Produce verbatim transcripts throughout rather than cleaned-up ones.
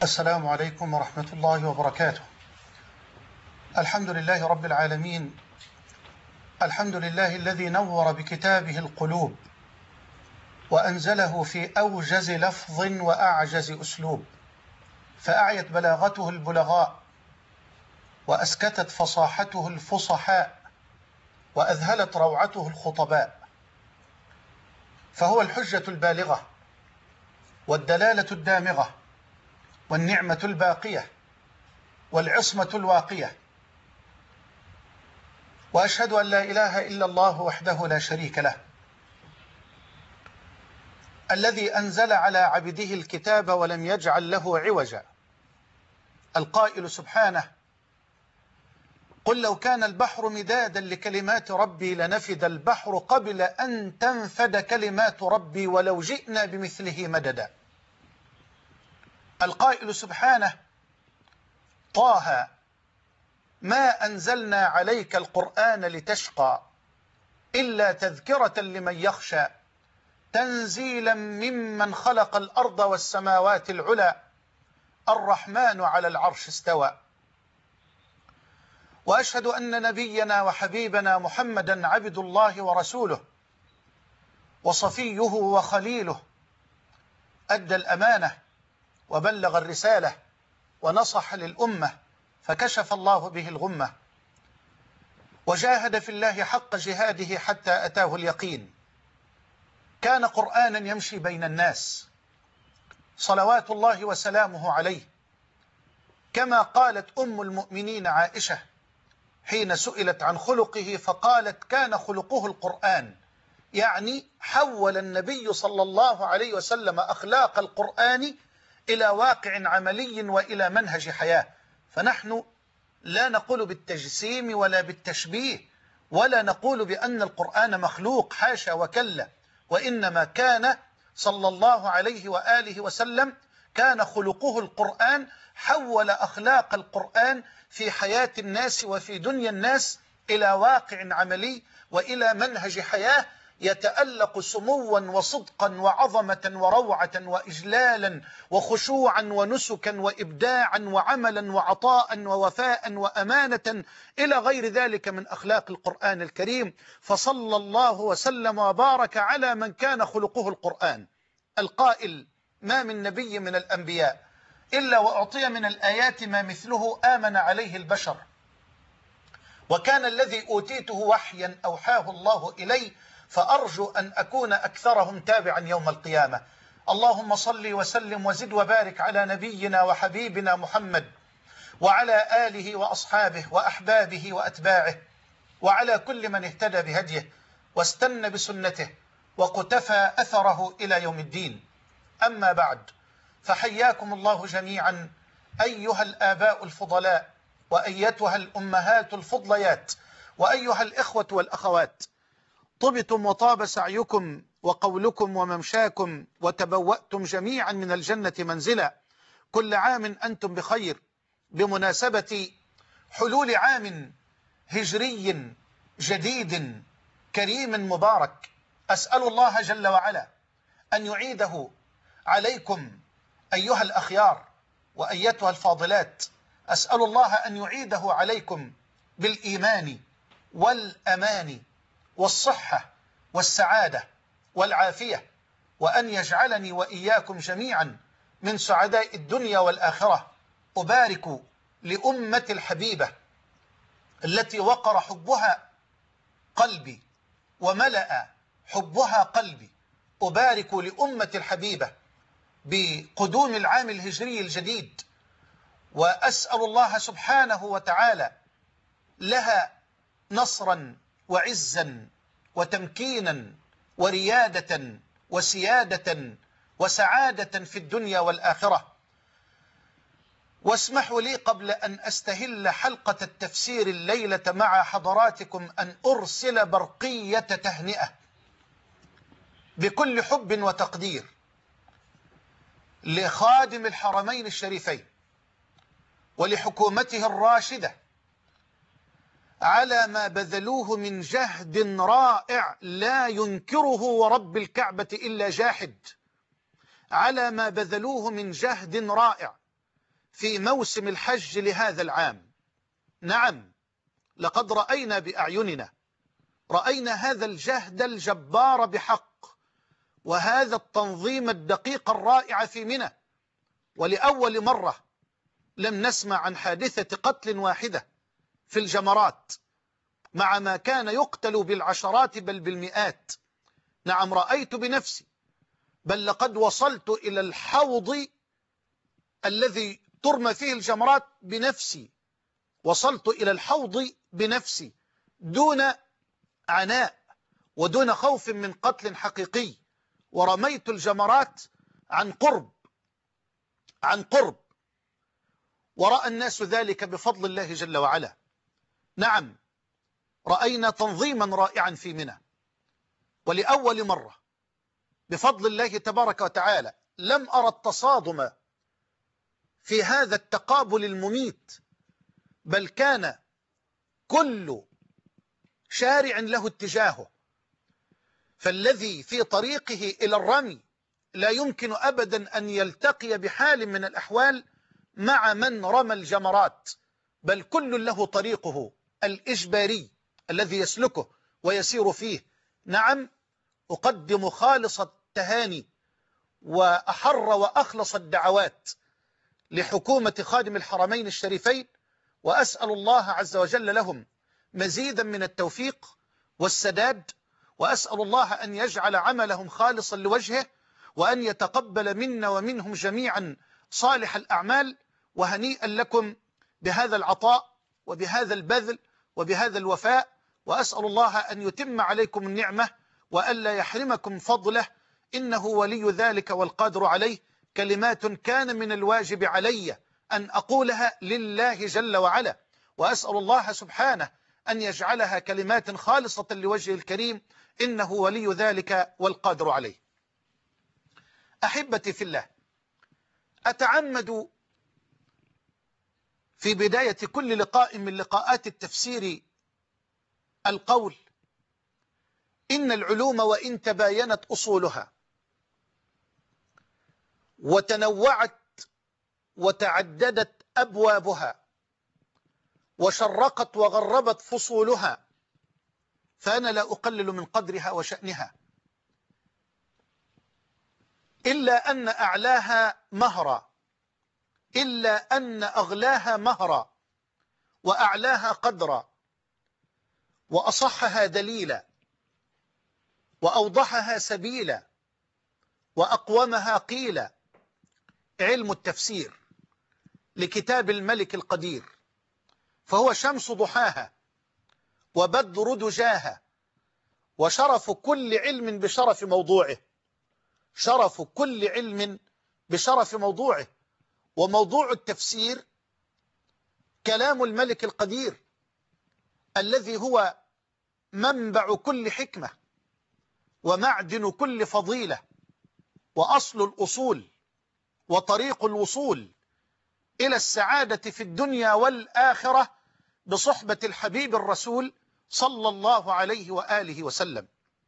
السلام عليكم ورحمة الله وبركاته. الحمد لله رب العالمين، الحمد لله الذي نور بكتابه القلوب وأنزله في أوجز لفظ وأعجز أسلوب، فأعيت بلاغته البلغاء وأسكتت فصاحته الفصحاء وأذهلت روعته الخطباء، فهو الحجة البالغة والدلالة الدامغة والنعمة الباقية والعصمة الواقية، وأشهد أن لا إله إلا الله وحده لا شريك له، الذي أنزل على عبده الكتاب ولم يجعل له عوجا، القائل سبحانه: قل لو كان البحر مدادا لكلمات ربي لنفد البحر قبل أن تنفد كلمات ربي ولو جئنا بمثله مددا. القائل سبحانه: طه ما أنزلنا عليك القرآن لتشقى إلا تذكرة لمن يخشى تنزيلا ممن خلق الأرض والسماوات العلى الرحمن على العرش استوى. وأشهد أن نبينا وحبيبنا محمدا عبد الله ورسوله وصفيه وخليله، أدى الأمانة وبلغ الرسالة ونصح للأمة فكشف الله به الغمة، وجاهد في الله حق جهاده حتى أتاه اليقين. كان قرآنا يمشي بين الناس صلوات الله وسلامه عليه، كما قالت أم المؤمنين عائشة حين سئلت عن خلقه فقالت: كان خلقه القرآن، يعني حول النبي صلى الله عليه وسلم أخلاق القرآن إلى واقع عملي وإلى منهج حياة. فنحن لا نقول بالتجسيم ولا بالتشبيه ولا نقول بأن القرآن مخلوق، حاشا وكلا، وإنما كان صلى الله عليه وآله وسلم كان خلقه القرآن، حول أخلاق القرآن في حياة الناس وفي دنيا الناس إلى واقع عملي وإلى منهج حياة يتألق سموا وصدقا وعظمة وروعة وإجلالا وخشوعا ونسكا وإبداعا وعملا وعطاء ووفاء وأمانة إلى غير ذلك من أخلاق القرآن الكريم. فصلى الله وسلم وبارك على من كان خلقه القرآن، القائل: ما من نبي من الأنبياء إلا وأعطي من الآيات ما مثله آمن عليه البشر، وكان الذي أوتيته وحيا أوحاه الله إلي، فأرجو أن أكون أكثرهم تابعا يوم القيامة. اللهم صل وسلم وزد وبارك على نبينا وحبيبنا محمد وعلى آله وأصحابه وأحبابه وأتباعه وعلى كل من اهتدى بهديه واستنى بسنته وقتفى أثره إلى يوم الدين. أما بعد، فحياكم الله جميعا أيها الآباء الفضلاء وأيتها الأمهات الفضليات وأيها الإخوة والأخوات، طبتم وطاب سعيكم وقولكم وممشاكم وتبوأتم جميعا من الجنة منزلا. كل عام أنتم بخير بمناسبة حلول عام هجري جديد كريم مبارك. أسأل الله جل وعلا أن يعيده عليكم أيها الأخيار وأيتها الفاضلات. أسأل الله أن يعيده عليكم بالإيمان والأمان والصحة والسعادة والعافية، وأن يجعلني وإياكم جميعا من سعداء الدنيا والآخرة. أبارك لأمة الحبيبة التي وقر حبها قلبي وملأ حبها قلبي، أبارك لأمة الحبيبة بقدوم العام الهجري الجديد، وأسأل الله سبحانه وتعالى لها نصرا وعزا وتمكينا وريادة وسيادة وسعادة في الدنيا والآخرة. واسمحوا لي قبل أن أستهل حلقة التفسير الليلة مع حضراتكم أن أرسل برقية تهنئة بكل حب وتقدير لخادم الحرمين الشريفين ولحكومته الراشدة على ما بذلوه من جهد رائع لا ينكره ورب الكعبة إلا جاحد، على ما بذلوه من جهد رائع في موسم الحج لهذا العام. نعم، لقد رأينا بأعيننا، رأينا هذا الجهد الجبار بحق، وهذا التنظيم الدقيق الرائع في منى. ولأول مرة لم نسمع عن حادثة قتل واحدة في الجمرات، مع ما كان يقتل بالعشرات بل بالمئات. نعم، رأيت بنفسي، بل لقد وصلت إلى الحوض الذي ترمى فيه الجمرات بنفسي، وصلت إلى الحوض بنفسي دون عناء ودون خوف من قتل حقيقي، ورميت الجمرات عن قرب عن قرب ورأى الناس ذلك بفضل الله جل وعلا. نعم، رأينا تنظيما رائعا في منى، ولأول مرة بفضل الله تبارك وتعالى لم أرى التصادم في هذا التقابل المميت، بل كان كل شارع له اتجاهه، فالذي في طريقه إلى الرمي لا يمكن أبدا أن يلتقي بحال من الأحوال مع من رمى الجمرات، بل كل له طريقه الإجباري الذي يسلكه ويسير فيه. نعم، أقدم خالص التهاني وأحر وأخلص الدعوات لحكومة خادم الحرمين الشريفين، وأسأل الله عز وجل لهم مزيدا من التوفيق والسداد، وأسأل الله أن يجعل عملهم خالصا لوجهه، وأن يتقبل منا ومنهم جميعا صالح الأعمال. وهنيئا لكم بهذا العطاء وبهذا البذل وبهذا الوفاء، وأسأل الله أن يتم عليكم النعمة وألا يحرمكم فضله، إنه ولي ذلك والقادر عليه. كلمات كان من الواجب علي أن أقولها لله جل وعلا، وأسأل الله سبحانه أن يجعلها كلمات خالصة لوجهه الكريم، إنه ولي ذلك والقادر عليه. أحبتي في الله، أتعمد في بداية كل لقاء من لقاءات التفسير القول: إن العلوم وإن تباينت أصولها وتنوعت وتعددت أبوابها وشرقت وغربت فصولها، فأنا لا أقلل من قدرها وشأنها، إلا أن أعلاها مهرا، إلا أن أغلاها مهرا، وأعلاها قدرا، وأصحها دليلا، وأوضحها سبيلا، وأقومها قيلا، علم التفسير لكتاب الملك القدير، فهو شمس ضحاها وبدر دجاها، وشرف كل علم بشرف موضوعه، شرف كل علم بشرف موضوعه. وموضوع التفسير كلام الملك القدير الذي هو منبع كل حكمة ومعدن كل فضيلة وأصل الأصول وطريق الوصول إلى السعادة في الدنيا والآخرة بصحبة الحبيب الرسول صلى الله عليه وآله وسلم.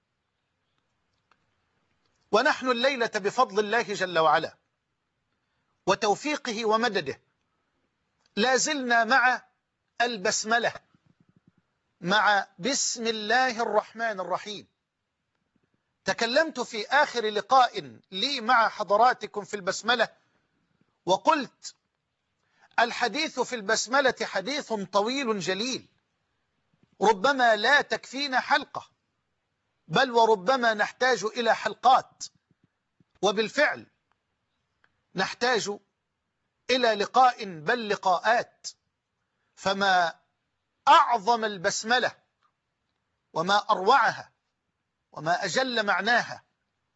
ونحن الليلة بفضل الله جل وعلا وتوفيقه ومدده لا زلنا مع البسملة، مع بسم الله الرحمن الرحيم. تكلمت في آخر لقاء لي مع حضراتكم في البسملة وقلت: الحديث في البسملة حديث طويل جليل، ربما لا تكفينا حلقة، بل وربما نحتاج إلى حلقات، وبالفعل نحتاج إلى لقاء بل لقاءات. فما أعظم البسملة وما أروعها وما أجل معناها،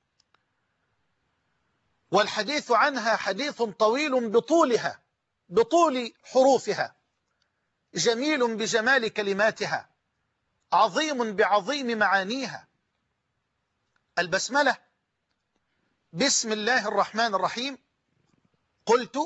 والحديث عنها حديث طويل بطولها، بطول حروفها، جميل بجمال كلماتها، عظيم بعظيم معانيها. البسملة بسم الله الرحمن الرحيم. قلت: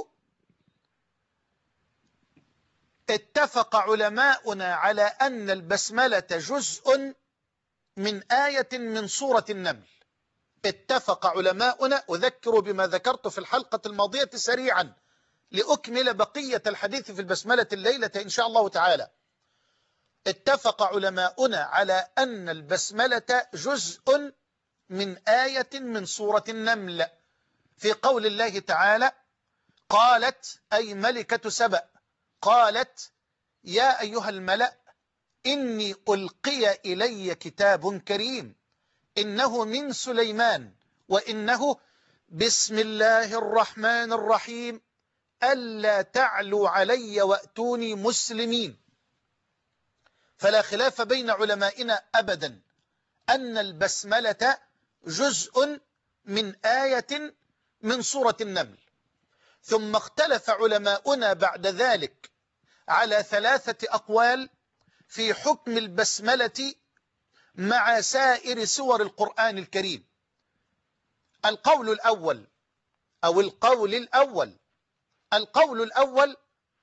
اتفق علماؤنا على أن البسملة جزء من آية من سورة النمل. اتفق علماؤنا، أذكر بما ذكرت في الحلقة الماضية سريعا، لأكمل بقية الحديث في البسملة الليلة إن شاء الله تعالى. اتفق علماؤنا على أن البسملة جزء من آية من سورة النمل، في قول الله تعالى: قالت، أي ملكة سبأ، قالت: يا أيها الملأ إني ألقي إلي كتاب كريم إنه من سليمان وإنه بسم الله الرحمن الرحيم ألا تعلوا علي وأتوني مسلمين. فلا خلاف بين علمائنا أبدا أن البسملة جزء من آية من سورة النمل. ثم اختلف علماؤنا بعد ذلك على ثلاثة أقوال في حكم البسملة مع سائر سور القرآن الكريم. القول الأول أو القول الأول القول الأول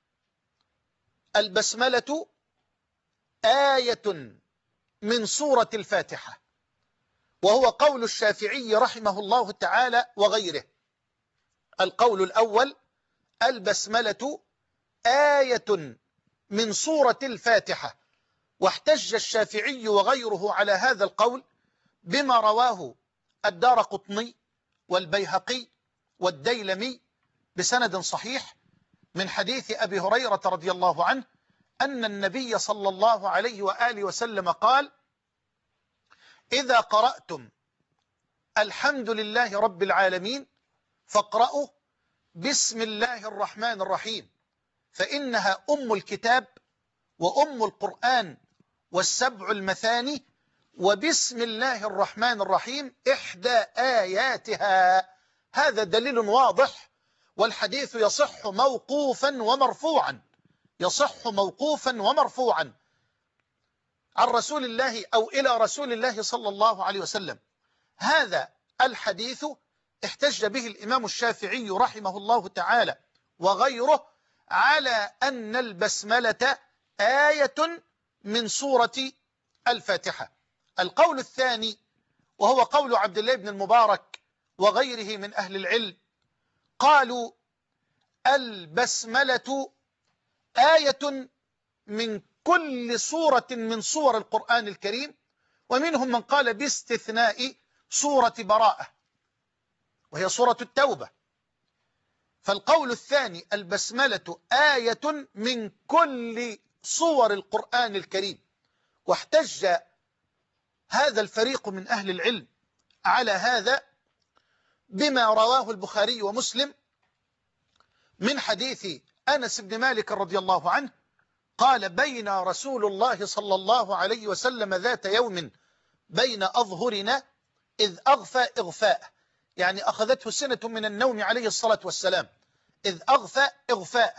البسملة آية من سورة الفاتحة، وهو قول الشافعي رحمه الله تعالى وغيره. القول الأول البسملة آية من سورة الفاتحة، واحتج الشافعي وغيره على هذا القول بما رواه الدارقطني والبيهقي والديلمي بسند صحيح من حديث أبي هريرة رضي الله عنه أن النبي صلى الله عليه وآله وسلم قال: إذا قرأتم الحمد لله رب العالمين فاقرأوا بسم الله الرحمن الرحيم، فإنها أم الكتاب وأم القرآن والسبع المثاني، وبسم الله الرحمن الرحيم إحدى آياتها. هذا دليل واضح، والحديث يصح موقوفا ومرفوعا، يصح موقوفا ومرفوعا عن رسول الله أو إلى رسول الله صلى الله عليه وسلم. هذا الحديث احتج به الإمام الشافعي رحمه الله تعالى وغيره على أن البسملة آية من سورة الفاتحة. القول الثاني وهو قول عبد الله بن المبارك وغيره من أهل العلم، قالوا البسملة آية من كل سورة من سور القرآن الكريم، ومنهم من قال باستثناء سورة براءة وهي سورة التوبة. فالقول الثاني البسملة آية من كل سور القرآن الكريم. واحتج هذا الفريق من أهل العلم على هذا بما رواه البخاري ومسلم من حديث أنس بن مالك رضي الله عنه قال: بين رسول الله صلى الله عليه وسلم ذات يوم بين أظهرنا إذ أغفى إغفاء، يعني أخذته سنة من النوم عليه الصلاة والسلام، إذ أغفى إغفاء،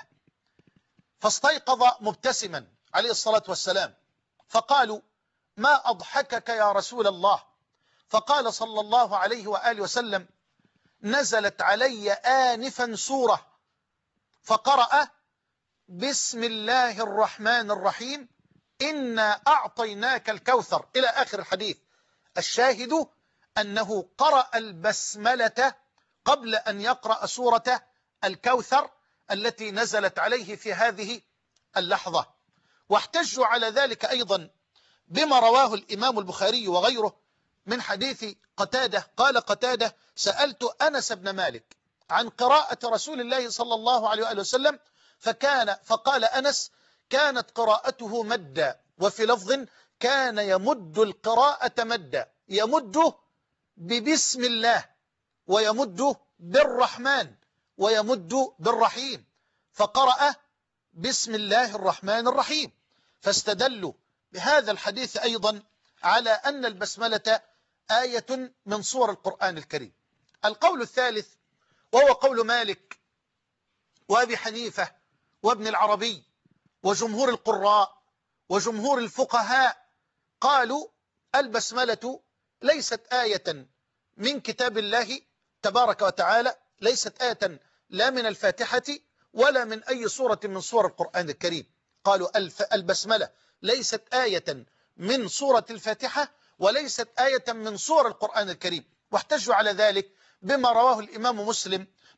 فاستيقظ مبتسما عليه الصلاة والسلام، فقالوا: ما أضحكك يا رسول الله؟ فقال صلى الله عليه وآله وسلم: نزلت علي آنفا سورة فقرأ بسم الله الرحمن الرحيم إنا أعطيناك الكوثر إلى آخر الحديث. الشاهد أنه قرأ البسملة قبل أن يقرأ سورة الكوثر التي نزلت عليه في هذه اللحظة. واحتجوا على ذلك أيضا بما رواه الإمام البخاري وغيره من حديث قتادة قال قتادة: سألت أنس بن مالك عن قراءة رسول الله صلى الله عليه وآله وسلم فكان فقال أنس: كانت قراءته مدا، وفي لفظ كان يمد القراءة مدا، يمد ببسم الله ويمد بالرحمن ويمد بالرحيم، فقرأ بسم الله الرحمن الرحيم. فاستدلوا بهذا الحديث أيضا على أن البسملة آية من سور القرآن الكريم. القول الثالث وهو قول مالك وأبي حنيفة وابن العربي وجمهور القراء وجمهور الفقهاء، قالوا البسملة ليست آية من كتاب الله تبارك وتعالى، ليست آية لا من الفاتحة ولا من أي سورة من سور القرآن الكريم. قالوا البسملة ليست آية من سورة الفاتحة وليست آية من سور القرآن الكريم، واحتجوا على ذلك بما رواه الإمام مسلم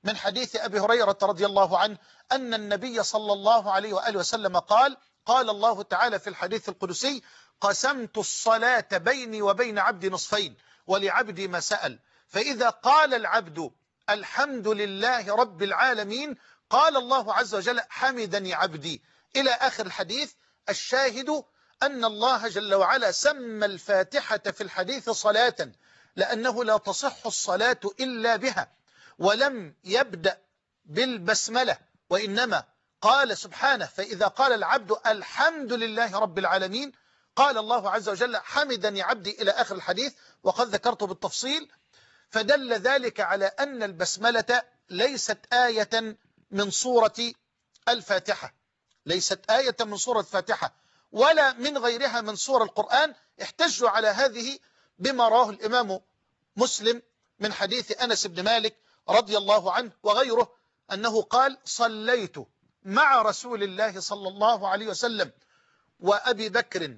من حديث أبي هريرة رضي الله عنه أن النبي صلى الله عليه وآله وسلم قال قال الله تعالى في الحديث القدسي: قسمت الصلاة بيني وبين عبدي نصفين ولعبدي ما سأل، فإذا قال العبد الحمد لله رب العالمين قال الله عز وجل: حمدني عبدي، إلى آخر الحديث. الشاهد أن الله جل وعلا سمى الفاتحة في الحديث صلاة، لأنه لا تصح الصلاة إلا بها، ولم يبدأ بالبسملة، وإنما قال سبحانه: فإذا قال العبد الحمد لله رب العالمين قال الله عز وجل: حمدني عبدي، إلى آخر الحديث، وقد ذكرته بالتفصيل. فدل ذلك على أن البسملة ليست آية من سورة الفاتحة، ليست آية من سورة الفاتحة ولا من غيرها من سور القرآن. احتجوا على هذه بما رواه الإمام مسلم من حديث أنس بن مالك رضي الله عنه وغيره أنه قال: صليت مع رسول الله صلى الله عليه وسلم وأبي بكر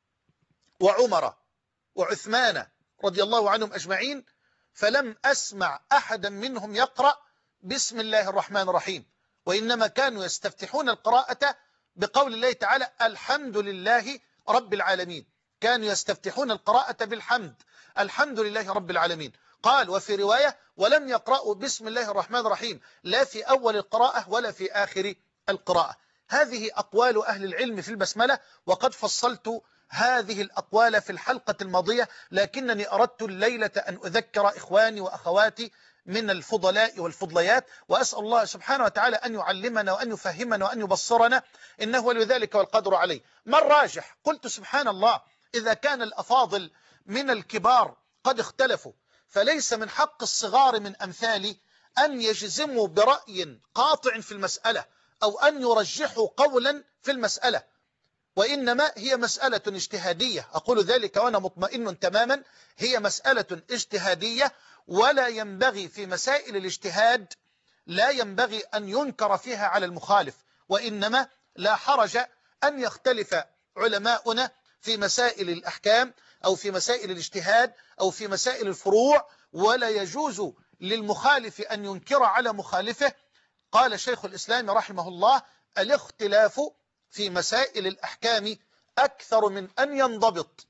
وعمر وعثمان رضي الله عنهم أجمعين، فلم أسمع أحدا منهم يقرأ بسم الله الرحمن الرحيم، وإنما كانوا يستفتحون القراءة بقول الله تعالى: الحمد لله رب العالمين. كانوا يستفتحون القراءة بالحمد، الحمد لله رب العالمين. قال: وفي رواية: ولم يقرأوا بسم الله الرحمن الرحيم لا في أول القراءة ولا في آخر القراءة. هذه أقوال أهل العلم في البسملة، وقد فصلت هذه الأقوال في الحلقة الماضية، لكنني أردت الليلة أن أذكر إخواني وأخواتي من الفضلاء والفضليات، وأسأل الله سبحانه وتعالى أن يعلمنا وأن يفهمنا وأن يبصرنا، إنه ولي ذلك والقدر عليه. ما الراجح؟ قلت سبحان الله، إذا كان الأفاضل من الكبار قد اختلفوا، فليس من حق الصغار من أمثالي أن يجزموا برأي قاطع في المسألة أو أن يرجحوا قولا في المسألة، وإنما هي مسألة اجتهادية. أقول ذلك وأنا مطمئن تماما، هي مسألة اجتهادية، ولا ينبغي في مسائل الاجتهاد لا ينبغي أن ينكر فيها على المخالف، وإنما لا حرج أن يختلف علماؤنا في مسائل الأحكام أو في مسائل الاجتهاد أو في مسائل الفروع، ولا يجوز للمخالف أن ينكر على مخالفه. قال شيخ الإسلام رحمه الله: الاختلاف في مسائل الأحكام أكثر من أن ينضبط،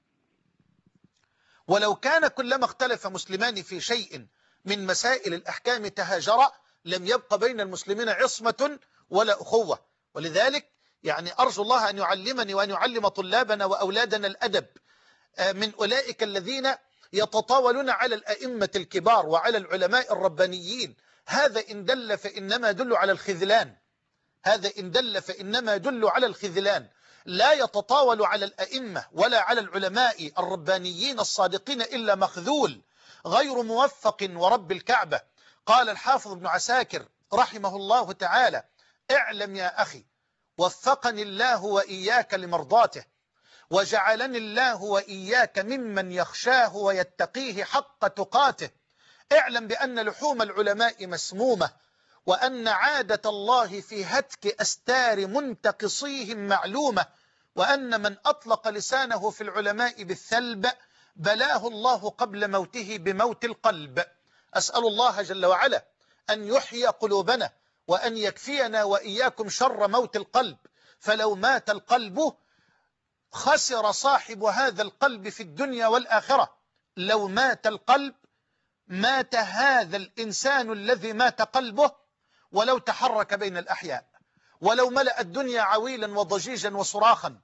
ولو كان كلما اختلف مسلمان في شيء من مسائل الأحكام تهاجرا لم يبق بين المسلمين عصمة ولا أخوة. ولذلك يعني أرجو الله أن يعلمني وأن يعلم طلابنا وأولادنا الأدب من أولئك الذين يتطاولون على الأئمة الكبار وعلى العلماء الربانيين. هذا إن دل فإنما يدل على الخذلان، هذا إن دل فإنما يدل على الخذلان. لا يتطاول على الأئمة ولا على العلماء الربانيين الصادقين إلا مخذول غير موفق ورب الكعبة. قال الحافظ ابن عساكر رحمه الله تعالى: اعلم يا أخي وفقني الله وإياك لمرضاته، وجعلني الله وإياك ممن يخشاه ويتقيه حق تقاته. اعلم بأن لحوم العلماء مسمومة، وأن عادة الله في هتك أستار منتقصيهم معلومة، وأن من أطلق لسانه في العلماء بالثلب بلاه الله قبل موته بموت القلب. أسأل الله جل وعلا أن يحيي قلوبنا وأن يكفينا وإياكم شر موت القلب، فلو مات القلب خسر صاحب هذا القلب في الدنيا والآخرة. لو مات القلب مات هذا الإنسان الذي مات قلبه، ولو تحرك بين الأحياء، ولو ملأ الدنيا عويلا وضجيجا وصراخا،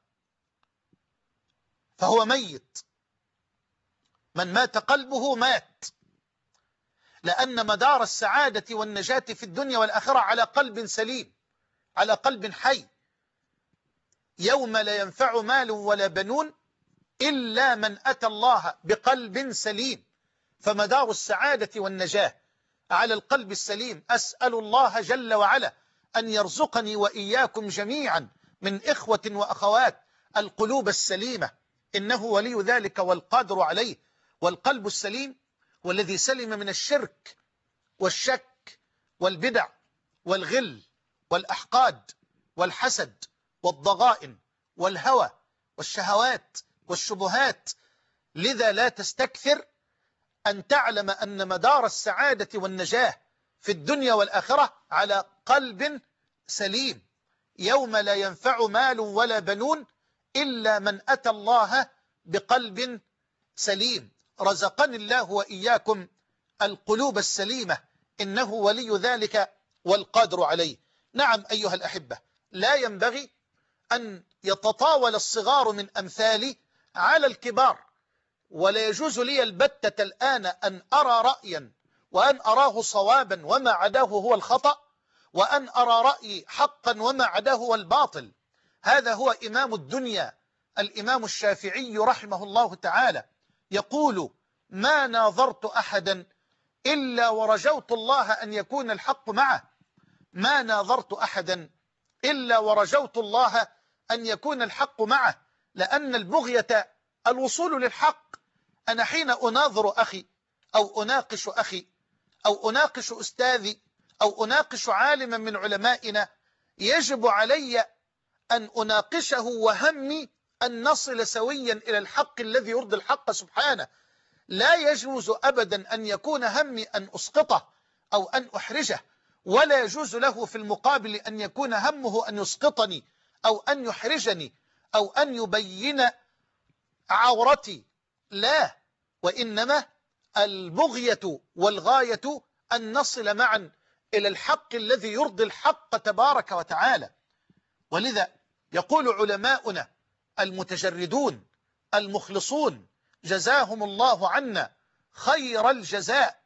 فهو ميت. من مات قلبه مات، لأن مدار السعادة والنجاة في الدنيا والآخرة على قلب سليم، على قلب حي. يوم لا ينفع مال ولا بنون إلا من أتى الله بقلب سليم، فمدار السعادة والنجاة على القلب السليم. أسأل الله جل وعلا أن يرزقني وإياكم جميعا من إخوة وأخوات القلوب السليمة، إنه ولي ذلك والقادر عليه. والقلب السليم والذي سلم من الشرك والشك والبدع والغل والأحقاد والحسد والضغائن والهوى والشهوات والشبهات. لذا لا تستكثر أن تعلم أن مدار السعادة والنجاة في الدنيا والآخرة على قلب سليم، يوم لا ينفع مال ولا بنون إلا من أتى الله بقلب سليم. رزقني الله وإياكم القلوب السليمة، إنه ولي ذلك والقادر عليه. نعم أيها الأحبة، لا ينبغي أن يتطاول الصغار من أمثالي على الكبار، ولا يجوز لي البتة الآن أن أرى رأيا وأن أراه صوابا وما عداه هو الخطأ، وأن أرى رأيي حقا وما عداه هو الباطل. هذا هو إمام الدنيا الإمام الشافعي رحمه الله تعالى، يقول: ما ناظرت أحدا إلا ورجوت الله أن يكون الحق معه. ما ناظرت أحدا إلا ورجوت الله أن يكون الحق معه، لأن البغية الوصول للحق. أنا حين أناظر أخي أو أناقش أخي أو أناقش أستاذي أو أناقش عالما من علمائنا، يجب علي أن أناقشه وهمي أن نصل سويا إلى الحق الذي يرضي الحق سبحانه. لا يجوز أبدا أن يكون همي أن أسقطه أو أن أحرجه، ولا يجوز له في المقابل أن يكون همه أن يسقطني أو أن يحرجني أو أن يبين عورتي. لا، وإنما البغية والغاية أن نصل معا إلى الحق الذي يرضي الحق تبارك وتعالى. ولذا يقول علماؤنا المتجردون المخلصون جزاهم الله عنا خير الجزاء،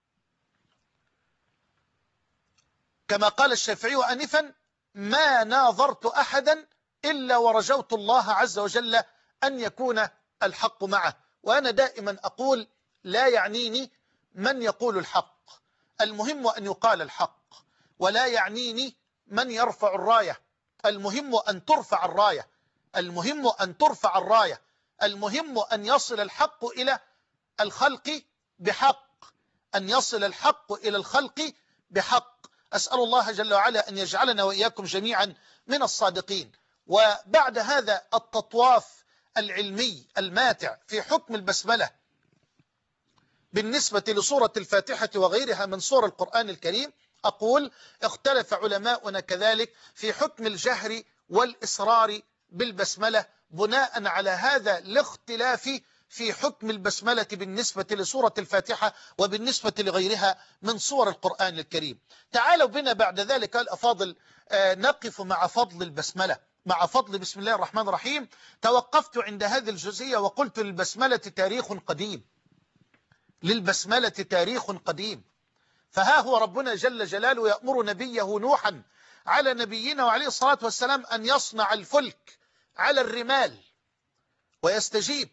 كما قال الشافعي آنفا: ما ناظرت أحدا إلا ورجوت الله عز وجل أن يكون الحق معه. وأنا دائما أقول: لا يعنيني من يقول الحق، المهم أن يقال الحق، ولا يعنيني من يرفع الراية، المهم أن ترفع الراية، المهم أن ترفع الراية، المهم أن يصل الحق إلى الخلق بحق، أن يصل الحق إلى الخلق بحق. أسأل الله جل وعلا أن يجعلنا وإياكم جميعا من الصادقين. وبعد هذا التطواف العلمي الماتع في حكم البسملة بالنسبة لسورة الفاتحة وغيرها من سور القرآن الكريم، أقول: اختلف علماؤنا كذلك في حكم الجهر والإصرار بالبسملة، بناء على هذا الاختلاف في حكم البسملة بالنسبة لسورة الفاتحة وبالنسبة لغيرها من سور القرآن الكريم. تعالوا بنا بعد ذلك الأفاضل نقف مع فضل البسملة، مع فضل بسم الله الرحمن الرحيم. توقفت عند هذه الجزئية وقلت: للبسملة تاريخ قديم، للبسملة تاريخ قديم. فها هو ربنا جل جلاله يأمر نبيه نوحا على نبينا وعليه الصلاة والسلام أن يصنع الفلك على الرمال، ويستجيب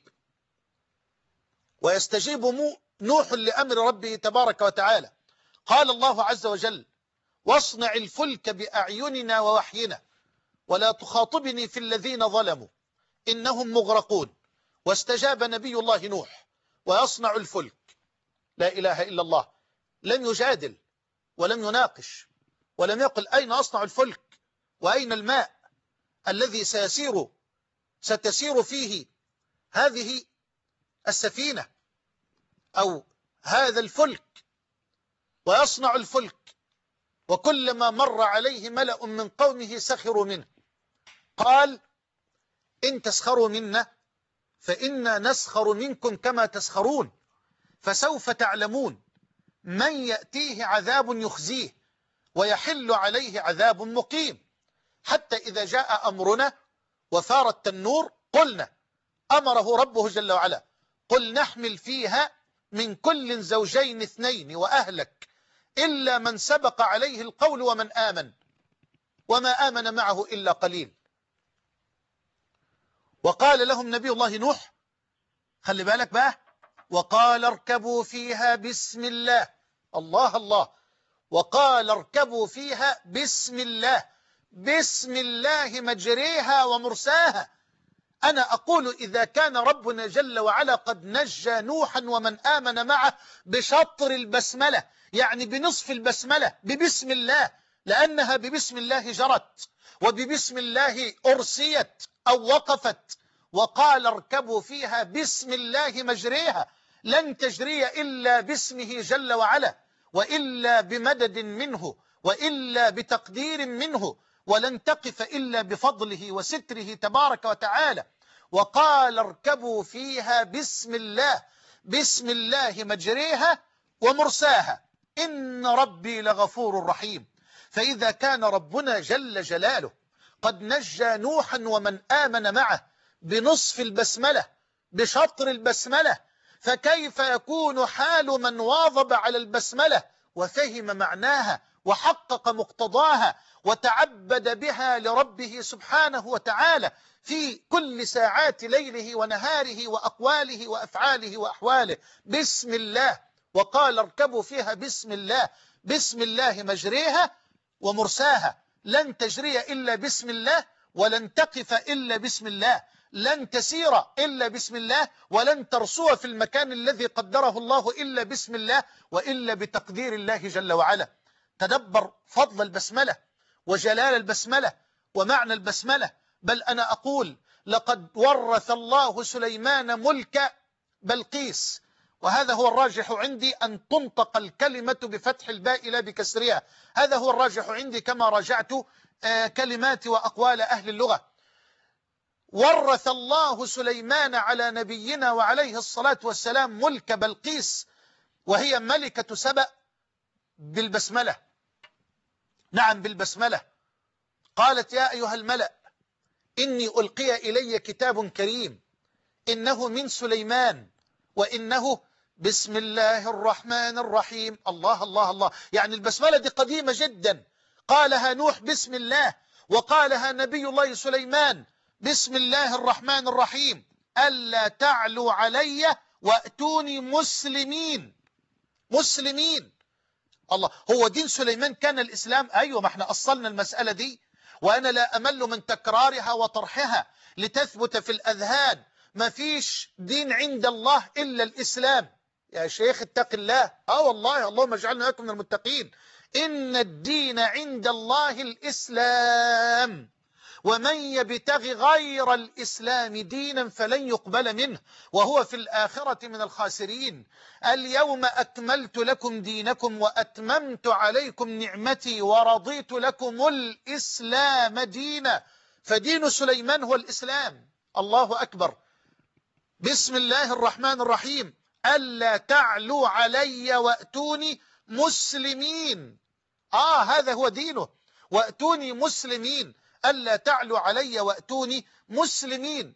ويستجيب نوح لأمر ربه تبارك وتعالى. قال الله عز وجل: واصنع الفلك بأعيننا ووحينا ولا تخاطبني في الذين ظلموا إنهم مغرقون. واستجاب نبي الله نوح ويصنع الفلك. لا إله إلا الله، لم يجادل ولم يناقش ولم يقل: أين أصنع الفلك وأين الماء الذي سيسير ستسير فيه هذه السفينة أو هذا الفلك. ويصنع الفلك وكلما مر عليه ملأ من قومه سخروا منه. قال: إن تسخروا منا فإنا نسخر منكم كما تسخرون، فسوف تعلمون من يأتيه عذاب يخزيه ويحل عليه عذاب مقيم. حتى إذا جاء أمرنا وثار التنور قلنا، أمره ربه جل وعلا: قل نحمل فيها من كل زوجين اثنين وأهلك إلا من سبق عليه القول ومن آمن وما آمن معه إلا قليل. وقال لهم نبي الله نوح، خلي بالك بقى، وقال اركبوا فيها بسم الله. الله الله، وقال اركبوا فيها بسم الله، بسم الله مجريها ومرساها. أنا أقول: إذا كان ربنا جل وعلا قد نجى نوحا ومن آمن معه بشطر البسملة، يعني بنصف البسملة، ببسم الله، لأنها ببسم الله جرت وببسم الله أرسيت أو وقفت. وقال اركبوا فيها بسم الله مجريها، لن تجري إلا باسمه جل وعلا. وإلا بمدد منه وإلا بتقدير منه، ولن تقف إلا بفضله وستره تبارك وتعالى. وقال اركبوا فيها بسم الله، بسم الله مجريها ومرساها، إن ربي لغفور رحيم. فإذا كان ربنا جل جلاله قد نجى نوحا ومن آمن معه بنصف البسملة، بشطر البسملة، فكيف يكون حال من واظب على البسملة وفهم معناها وحقق مقتضاها وتعبد بها لربه سبحانه وتعالى في كل ساعات ليله ونهاره وأقواله وأفعاله وأحواله. بسم الله، وقال اركبوا فيها بسم الله، بسم الله مجريها ومرساها، لن تجري إلا بسم الله، ولن تقف إلا بسم الله، لن تسير إلا بسم الله، ولن ترسو في المكان الذي قدره الله إلا بسم الله وإلا بتقدير الله جل وعلا. تدبر فضل البسملة وجلال البسملة ومعنى البسملة. بل أنا أقول لقد ورث الله سليمان ملك بلقيس، وهذا هو الراجح عندي، أن تنطق الكلمة بفتح الباء لا بكسرها، هذا هو الراجح عندي كما راجعت كلمات وأقوال أهل اللغة. ورث الله سليمان على نبينا وعليه الصلاة والسلام ملك بلقيس، وهي ملكة سبأ، بالبسملة. نعم بالبسملة. قالت يا أيها الملأ إني ألقي إلي كتاب كريم إنه من سليمان وإنه بسم الله الرحمن الرحيم. الله الله الله، يعني البسملة دي قديمة جدا، قالها نوح بسم الله، وقالها نبي الله سليمان بسم الله الرحمن الرحيم. ألا تعلوا علي وأتوني مسلمين. مسلمين. الله، هو دين سليمان كان الإسلام؟ أيوة، ما احنا أصلنا المسألة دي، وأنا لا أمل من تكرارها وطرحها لتثبت في الأذهان. ما فيش دين عند الله إلا الإسلام. يا شيخ اتق الله. آه والله، اللهم اجعلنا وإياكم من المتقين. إن الدين عند الله الإسلام، ومن يبتغي غير الإسلام دينا فلن يقبل منه وهو في الآخرة من الخاسرين. اليوم أكملت لكم دينكم وأتممت عليكم نعمتي ورضيت لكم الإسلام دينا. فدين سليمان هو الإسلام. الله أكبر. بسم الله الرحمن الرحيم. ألا تعلوا علي وأتوني مسلمين. آه هذا هو دينه، وأتوني مسلمين، ألا تعلوا علي وأتوني مسلمين.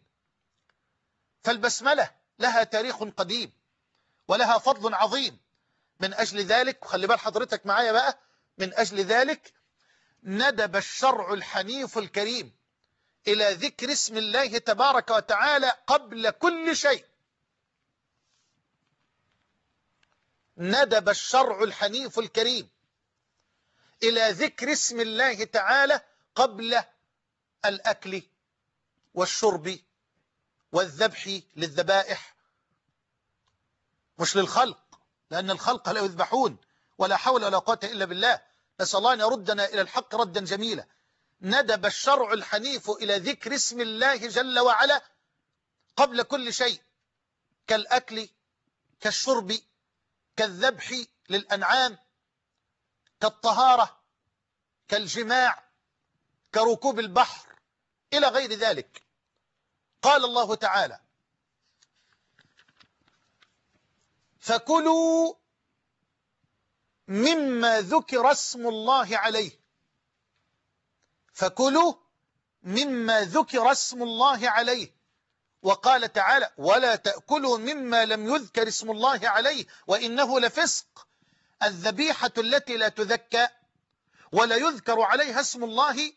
فالبسملة لها تاريخ قديم ولها فضل عظيم. من أجل ذلك، خلي بال حضرتك معايا بقى، من أجل ذلك ندب الشرع الحنيف الكريم إلى ذكر اسم الله تبارك وتعالى قبل كل شيء. ندب الشرع الحنيف الكريم إلى ذكر اسم الله تعالى قبل الأكل والشرب والذبح للذبائح، مش للخلق، لأن الخلق لا يذبحون، ولا حول ولا قوة إلا بالله. نسأل الله أن يردنا إلى الحق ردا جميلا. ندب الشرع الحنيف إلى ذكر اسم الله جل وعلا قبل كل شيء، كالأكل، كالشرب، كالذبح للأنعام، كالطهارة، كالجماع، كركوب البحر، إلى غير ذلك. قال الله تعالى: فكلوا مما ذكر اسم الله عليه. فكلوا مما ذكر اسم الله عليه. وقال تعالى: ولا تأكلوا مما لم يذكر اسم الله عليه وإنه لفسق. الذبيحة التي لا تذكى ولا يذكر عليها اسم الله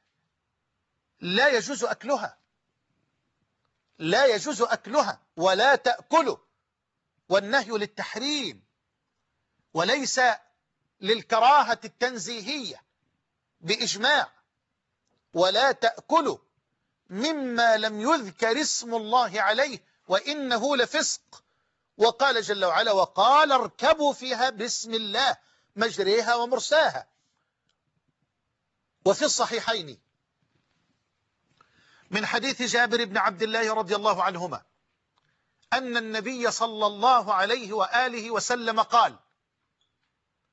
لا يجوز أكلها، لا يجوز أكلها. ولا تأكلوا، والنهي للتحريم وليس للكراهة التنزيهية بإجماع. ولا تأكلوا مما لم يذكر اسم الله عليه وإنه لفسق. وقال جل وعلا: وقال اركبوا فيها بسم الله مجريها ومرساها. وفي الصحيحين من حديث جابر بن عبد الله رضي الله عنهما أن النبي صلى الله عليه وآله وسلم قال: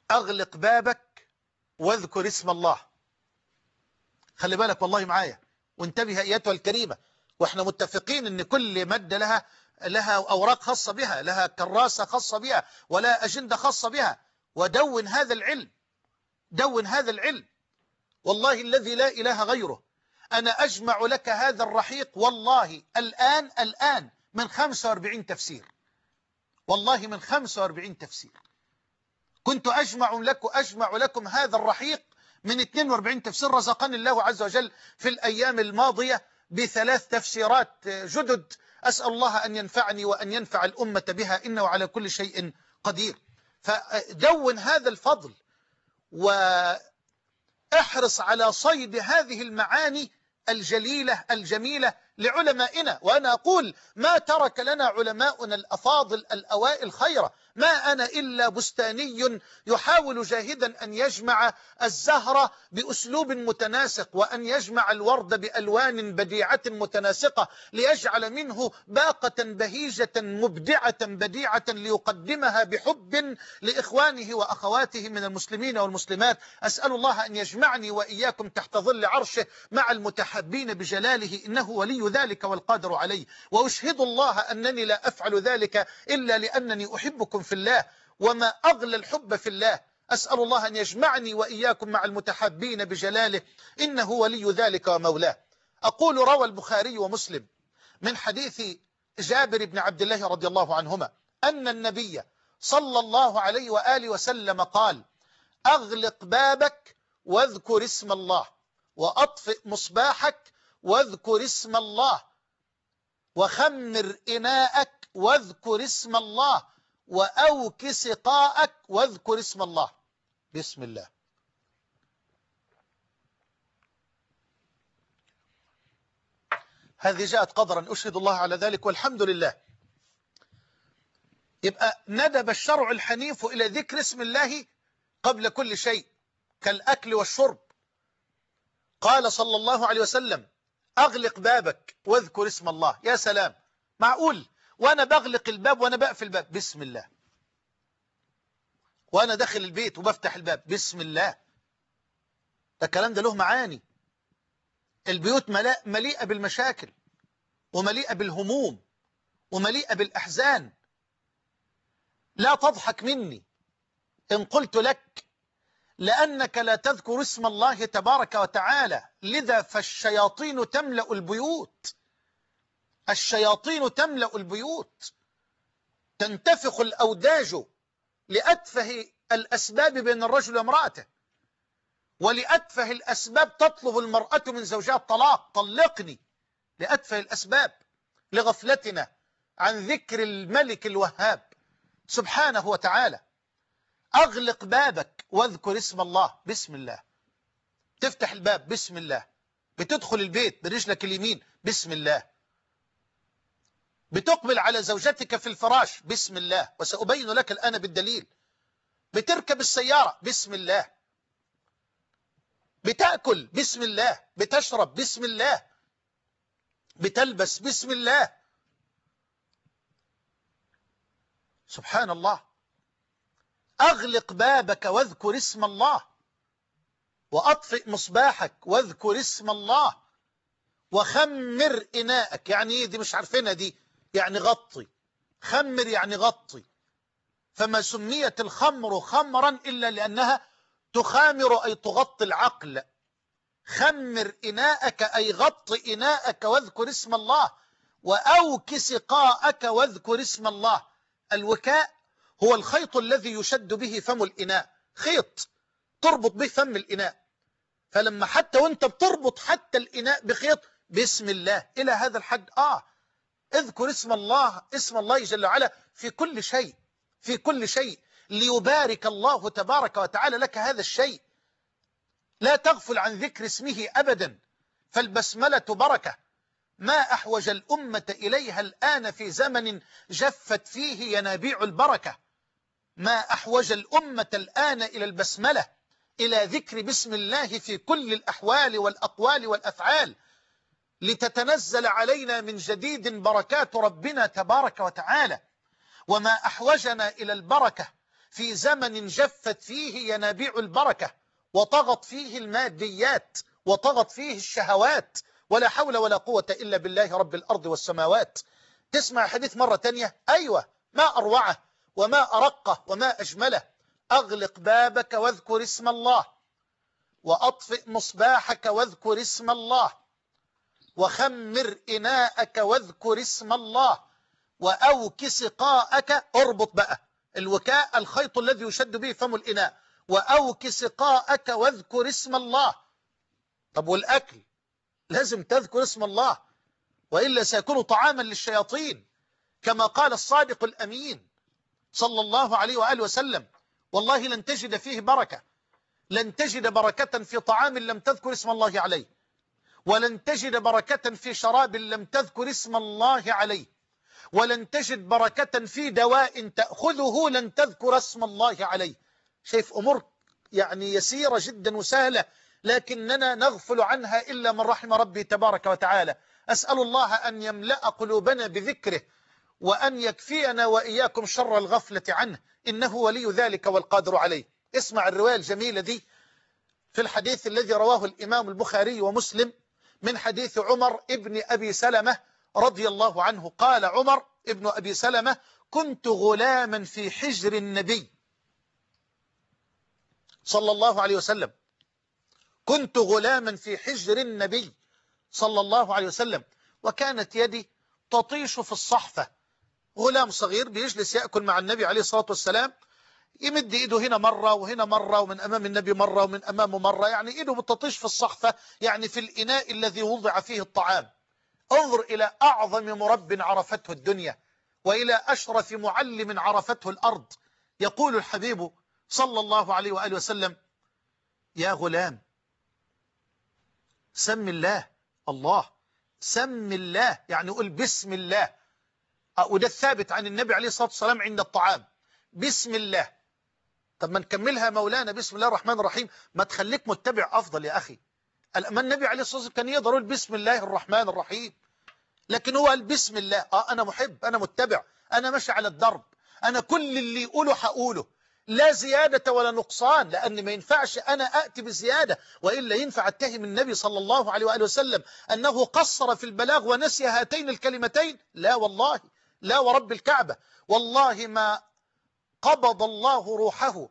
أغلق بابك واذكر اسم الله. خلي بالك والله معايا وانتبه أيتها الكريمة، واحنا متفقين ان كل مادة لها لها أوراق خاصة بها، لها كراسة خاصة بها، ولا أجندة خاصة بها. ودون هذا العلم، دون هذا العلم، والله الذي لا إله غيره. أنا أجمع لك هذا الرحيق والله الآن الآن من خمسة وأربعين تفسير، والله من خمسة وأربعين تفسير. كنت أجمع لكم أجمع لكم هذا الرحيق من اثنين وأربعين تفسير. رزقني الله عز وجل في الأيام الماضية بثلاث تفسيرات جدد، أسأل الله أن ينفعني وأن ينفع الأمة بها، إنه على كل شيء قدير. فدون هذا الفضل واحرص على صيد هذه المعاني الجليلة الجميلة لعلمائنا. وأنا أقول ما ترك لنا علماؤنا الأفاضل الأوائل خيرا. ما أنا إلا بستاني يحاول جاهدا أن يجمع الزهر بأسلوب متناسق، وأن يجمع الورد بألوان بديعة متناسقة، ليجعل منه باقة بهيجة مبدعة بديعة ليقدمها بحب لإخوانه وأخواته من المسلمين والمسلمات. أسأل الله أن يجمعني وإياكم تحت ظل عرشه مع المتحابين بجلاله، إنه ولي ذلك والقادر عليه. وأشهد الله أنني لا أفعل ذلك إلا لأنني أحبكم في الله، وما أغلى الحب في الله. أسأل الله أن يجمعني وإياكم مع المتحابين بجلاله، إنه ولي ذلك ومولاه. أقول روى البخاري ومسلم من حديث جابر بن عبد الله رضي الله عنهما أن النبي صلى الله عليه وآله وسلم قال: أغلق بابك واذكر اسم الله، وأطفئ مصباحك واذكر اسم الله، وخمر إناءك واذكر اسم الله، وأوك سقاءك واذكر اسم الله. بسم الله. هذه جاءت قدرا، أشهد الله على ذلك والحمد لله. يبقى ندب الشرع الحنيف إلى ذكر اسم الله قبل كل شيء كالأكل والشرب. قال صلى الله عليه وسلم: أغلق بابك واذكر اسم الله. يا سلام، معقول وأنا بغلق الباب وأنا بقفل الباب بسم الله، وأنا داخل البيت وبفتح الباب بسم الله؟ ده الكلام ده له معاني. البيوت مليئة بالمشاكل ومليئة بالهموم ومليئة بالأحزان. لا تضحك مني إن قلت لك لأنك لا تذكر اسم الله تبارك وتعالى، لذا فالشياطين تملأ البيوت، الشياطين تملأ البيوت، تنتفخ الأوداج لأتفه الأسباب بين الرجل وامرأته، ولأتفه الأسباب تطلب المرأة من زوجها الطلاق، طلقني، لأتفه الأسباب، لغفلتنا عن ذكر الملك الوهاب سبحانه وتعالى. أغلق بابك واذكر اسم الله. بسم الله. تفتح الباب بسم الله، بتدخل البيت برجلك اليمين بسم الله، بتقبل على زوجتك في الفراش بسم الله، وسأبين لك الآن بالدليل. بتركب السيارة بسم الله، بتأكل بسم الله، بتشرب بسم الله، بتلبس بسم الله. سبحان الله. أغلق بابك واذكر اسم الله، وأطفئ مصباحك واذكر اسم الله، وخمر إناءك. يعني إيه دي؟ مش عارفينها دي. يعني غطي. خمر يعني غطي. فما سميت الخمر خمرا إلا لأنها تخامر أي تغطي العقل. خمر إناءك أي غطي إناءك واذكر اسم الله، وأوك سقاءك واذكر اسم الله. الوكاء هو الخيط الذي يشد به فم الإناء، خيط تربط به فم الإناء. فلما حتى وانت بتربط حتى الإناء بخيط بسم الله إلى هذا الحد، آه اذكر اسم الله، اسم الله جل وعلا في كل شيء، في كل شيء، ليبارك الله تبارك وتعالى لك هذا الشيء. لا تغفل عن ذكر اسمه أبدا، فالبسملة بركة. ما أحوج الأمة إليها الآن في زمن جفت فيه ينابيع البركة. ما أحوج الأمة الآن إلى البسملة، إلى ذكر بسم الله في كل الأحوال والأقوال والأفعال، لتتنزل علينا من جديد بركات ربنا تبارك وتعالى. وما أحوجنا إلى البركة في زمن جفت فيه ينابيع البركة وطغت فيه الماديات وطغت فيه الشهوات، ولا حول ولا قوة إلا بالله رب الأرض والسماوات. تسمع حديث مرة تانية، أيوة، ما أروعه وما أرقه وما أجمله. أغلق بابك واذكر اسم الله، وأطفئ مصباحك واذكر اسم الله، وخمر إناءك واذكر اسم الله، وأوك سقاءك. اربط بقى الوكاء، الخيط الذي يشد به فم الإناء. وأوك سقاءك واذكر اسم الله. طب والأكل لازم تذكر اسم الله، وإلا سيكون طعاما للشياطين، كما قال الصادق الأمين صلى الله عليه وآله وسلم: والله لن تجد فيه بركة، لن تجد بركة في طعام لم تذكر اسم الله عليه، ولن تجد بركة في شراب لم تذكر اسم الله عليه، ولن تجد بركة في دواء تأخذه لن تذكر اسم الله عليه. شايف أمور يعني يسيرة جدا وسهلة، لكننا نغفل عنها إلا من رحم ربي تبارك وتعالى. أسأل الله أن يملأ قلوبنا بذكره، وأن يكفينا وإياكم شر الغفلة عنه، إنه ولي ذلك والقادر عليه. اسمع الرواية الجميلة دي في الحديث الذي رواه الإمام البخاري ومسلم من حديث عمر ابن أبي سلمة رضي الله عنه. قال عمر ابن أبي سلمة: كنت غلاما في حجر النبي صلى الله عليه وسلم، كنت غلاما في حجر النبي صلى الله عليه وسلم، وكانت يدي تطيش في الصحفة. غلام صغير بيجلس يأكل مع النبي عليه الصلاة والسلام، يمد إيده هنا مرة وهنا مرة، ومن أمام النبي مرة ومن أمامه مرة، يعني إيده بتطيش في الصحفة، يعني في الإناء الذي وضع فيه الطعام. انظر إلى أعظم مرب عرفته الدنيا، وإلى أشرف معلم عرفته الأرض. يقول الحبيب صلى الله عليه وآله وسلم: يا غلام سم الله، الله سم الله، يعني قل بسم الله. وده الثابت عن النبي عليه الصلاة والسلام عند الطعام، بسم الله. طب ما نكملها مولانا بسم الله الرحمن الرحيم، ما تخليك متبع أفضل يا أخي. ما النبي عليه الصلاة والسلام كان يقدر يقول بسم الله الرحمن الرحيم، لكن هو قال بسم الله. آه أنا محب، أنا متبع، أنا ماشي على الدرب، أنا كل اللي يقوله هقوله، لا زيادة ولا نقصان، لأن ما ينفعش أنا أأتي بزيادة، وإلا ينفع أتهم النبي صلى الله عليه وآله وسلم أنه قصر في البلاغ ونسي هاتين الكلمتين. لا والله، لا ورب الكعبة، والله ما قبض الله روحه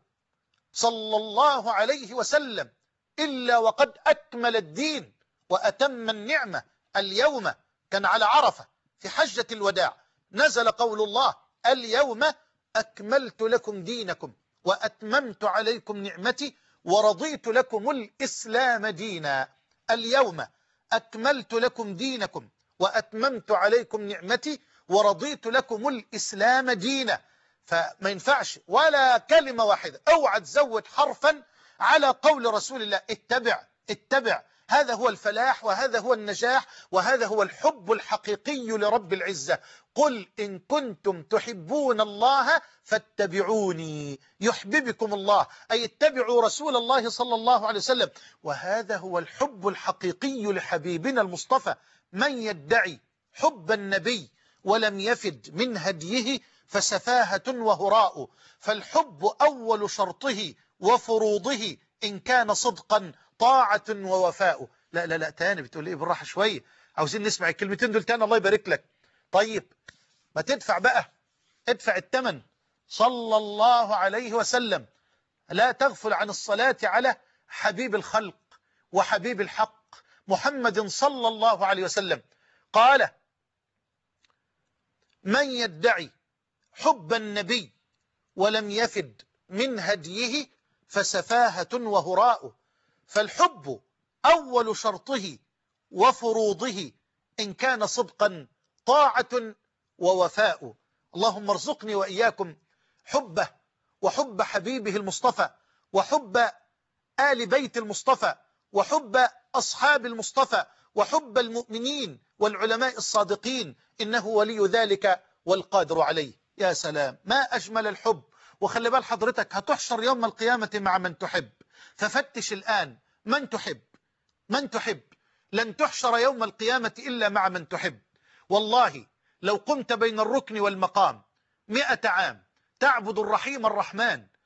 صلى الله عليه وسلم إلا وقد أكمل الدين وأتم النعمة. اليوم كان على عرفة في حجة الوداع، نزل قول الله: اليوم أكملت لكم دينكم وأتممت عليكم نعمتي ورضيت لكم الإسلام دينا. اليوم أكملت لكم دينكم وأتممت عليكم نعمتي ورضيت لكم الإسلام دينا. فما ينفعش ولا كلمة واحدة، اوعى تزود حرفا على قول رسول الله. اتبع اتبع، هذا هو الفلاح، وهذا هو النجاح، وهذا هو الحب الحقيقي لرب العزة. قل إن كنتم تحبون الله فاتبعوني يحببكم الله، أي اتبعوا رسول الله صلى الله عليه وسلم. وهذا هو الحب الحقيقي لحبيبنا المصطفى. من يدعي حب النبي ولم يفد من هديه فسفاهة وهراء، فالحب أول شرطه وفروضه إن كان صدقا طاعة ووفاء. لا لا لا تاني بتقول إيه؟ بالراحة شوية، عاوزين نسمع الكلمتين دول تاني، الله يبارك لك. طيب ما تدفع بقى، ادفع الثمن. صلى الله عليه وسلم. لا تغفل عن الصلاة على حبيب الخلق وحبيب الحق محمد صلى الله عليه وسلم. قال: من يدعي حب النبي ولم يفد من هديه فسفاهة وهراء، فالحب أول شرطه وفروضه إن كان صدقا طاعة ووفاء. اللهم ارزقني وإياكم حبه وحب حبيبه المصطفى، وحب آل بيت المصطفى، وحب أصحاب المصطفى، وحب المؤمنين والعلماء الصادقين، إنه ولي ذلك والقادر عليه. يا سلام، ما أجمل الحب. وخلي بال حضرتك، هتحشر يوم القيامة مع من تحب، ففتش الآن من تحب، من تحب. لن تحشر يوم القيامة إلا مع من تحب. والله لو قمت بين الركن والمقام مئة عام تعبد الرحيم الرحمن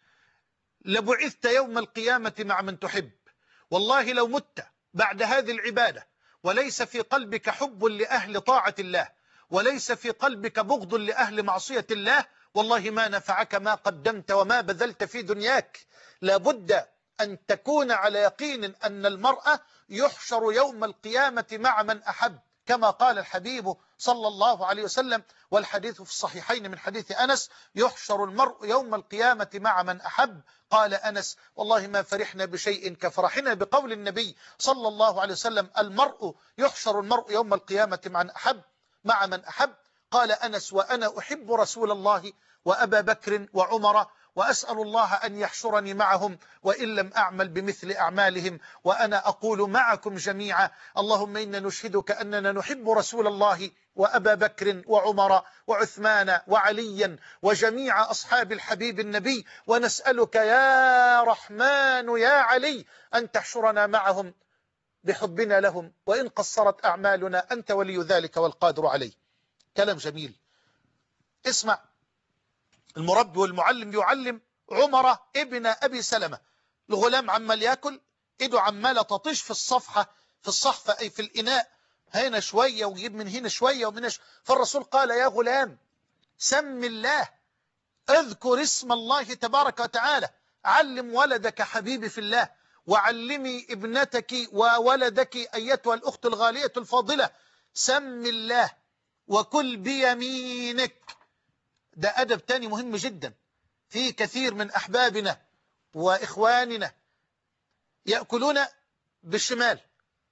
لبعثت يوم القيامة مع من تحب. والله لو مت بعد هذه العبادة وليس في قلبك حب لأهل طاعة الله وليس في قلبك بغض لأهل معصية الله، والله ما نفعك ما قدمت وما بذلت في دنياك. لابد أن تكون على يقين أن المرأة يحشر يوم القيامة مع من أحب، كما قال الحبيب صلى الله عليه وسلم، والحديث في الصحيحين من حديث أنس: يحشر المرء يوم القيامة مع من أحب. قال أنس: والله ما فرحنا بشيء كفرحنا بقول النبي صلى الله عليه وسلم: المرء يحشر المرء يوم القيامة مع من أحب مع من أحب. قال أنس: وأنا أحب رسول الله وأبا بكر وعمر، وأسأل الله أن يحشرني معهم وإن لم أعمل بمثل أعمالهم، وأنا أقول معكم جميعا: اللهم إنا نشهدك أننا نحب رسول الله وأبا بكر وعمر وعثمان وعليا وجميع أصحاب الحبيب النبي، ونسألك يا رحمن يا علي أن تحشرنا معهم بحبنا لهم، وإن قصرت أعمالنا أنت ولي ذلك والقادر عليه. كلام جميل. اسمع، المربي والمعلم يعلم عمر ابن أبي سلمة، الغلام عمال ياكل، ايده عمالة تطيش في الصفحة في الصحفة أي في الإناء، هنا شوية ويجيب من هنا شوية ومن هنا. فالرسول قال: يا غلام سم الله، اذكر اسم الله تبارك وتعالى، علم ولدك حبيبي في الله، وعلمي ابنتك وولدك أيتها الأخت الغالية الفاضلة، سم الله وكل بيمينك. ده أدب تاني مهم جدا. في كثير من أحبابنا وإخواننا يأكلون بالشمال،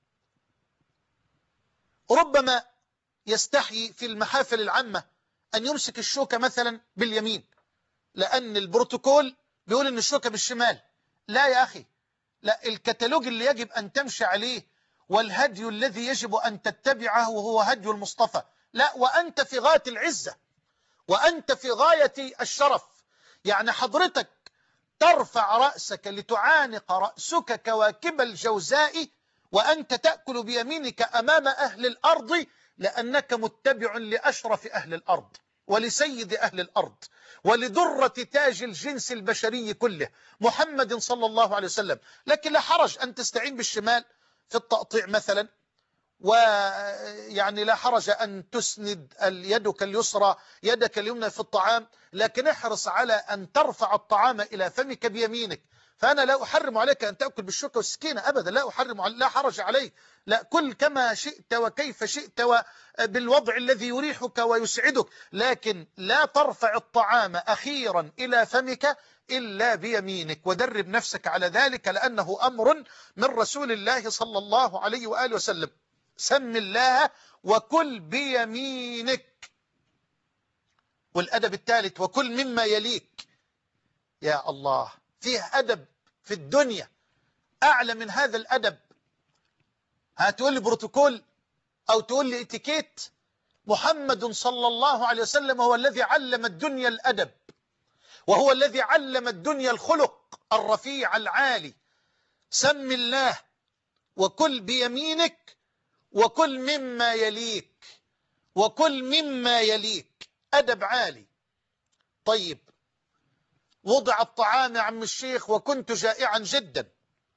ربما يستحي في المحافل العامة أن يمسك الشوكة مثلا باليمين، لأن البروتوكول بيقول أن الشوكة بالشمال. لا يا أخي، لا، الكتالوج اللي يجب أن تمشي عليه والهدي الذي يجب أن تتبعه هو هدي المصطفى. لا، وأنت في غاية العزة وأنت في غاية الشرف. يعني حضرتك ترفع رأسك لتعانق رأسك كواكب الجوزاء وأنت تأكل بيمينك أمام أهل الأرض، لأنك متبع لأشرف أهل الأرض ولسيد أهل الأرض ولدرة تاج الجنس البشري كله، محمد صلى الله عليه وسلم. لكن لا حرج أن تستعين بالشمال في التقطيع مثلا، ويعني لا حرج أن تسند يدك اليسرى يدك اليمنى في الطعام، لكن احرص على أن ترفع الطعام إلى فمك بيمينك. فأنا لا أحرم عليك أن تأكل بالشوكة والسكينة أبدا، لا أحرم، لا حرج عليك، لا، كل كما شئت وكيف شئت وبالوضع الذي يريحك ويسعدك، لكن لا ترفع الطعام أخيرا إلى فمك إلا بيمينك، ودرب نفسك على ذلك، لأنه أمر من رسول الله صلى الله عليه وآله وسلم. سم الله وكل بيمينك. والأدب الثالث: وكل مما يليك. يا الله، فيه أدب في الدنيا أعلى من هذا الأدب؟ هتقول لي بروتوكول أو تقول لي اتيكيت؟ محمد صلى الله عليه وسلم هو الذي علم الدنيا الأدب، وهو الذي علم الدنيا الخلق الرفيع العالي. سم الله وكل بيمينك وكل مما يليك، وكل مما يليك، أدب عالي. طيب، وضع الطعام يا عم الشيخ وكنت جائعا جدا،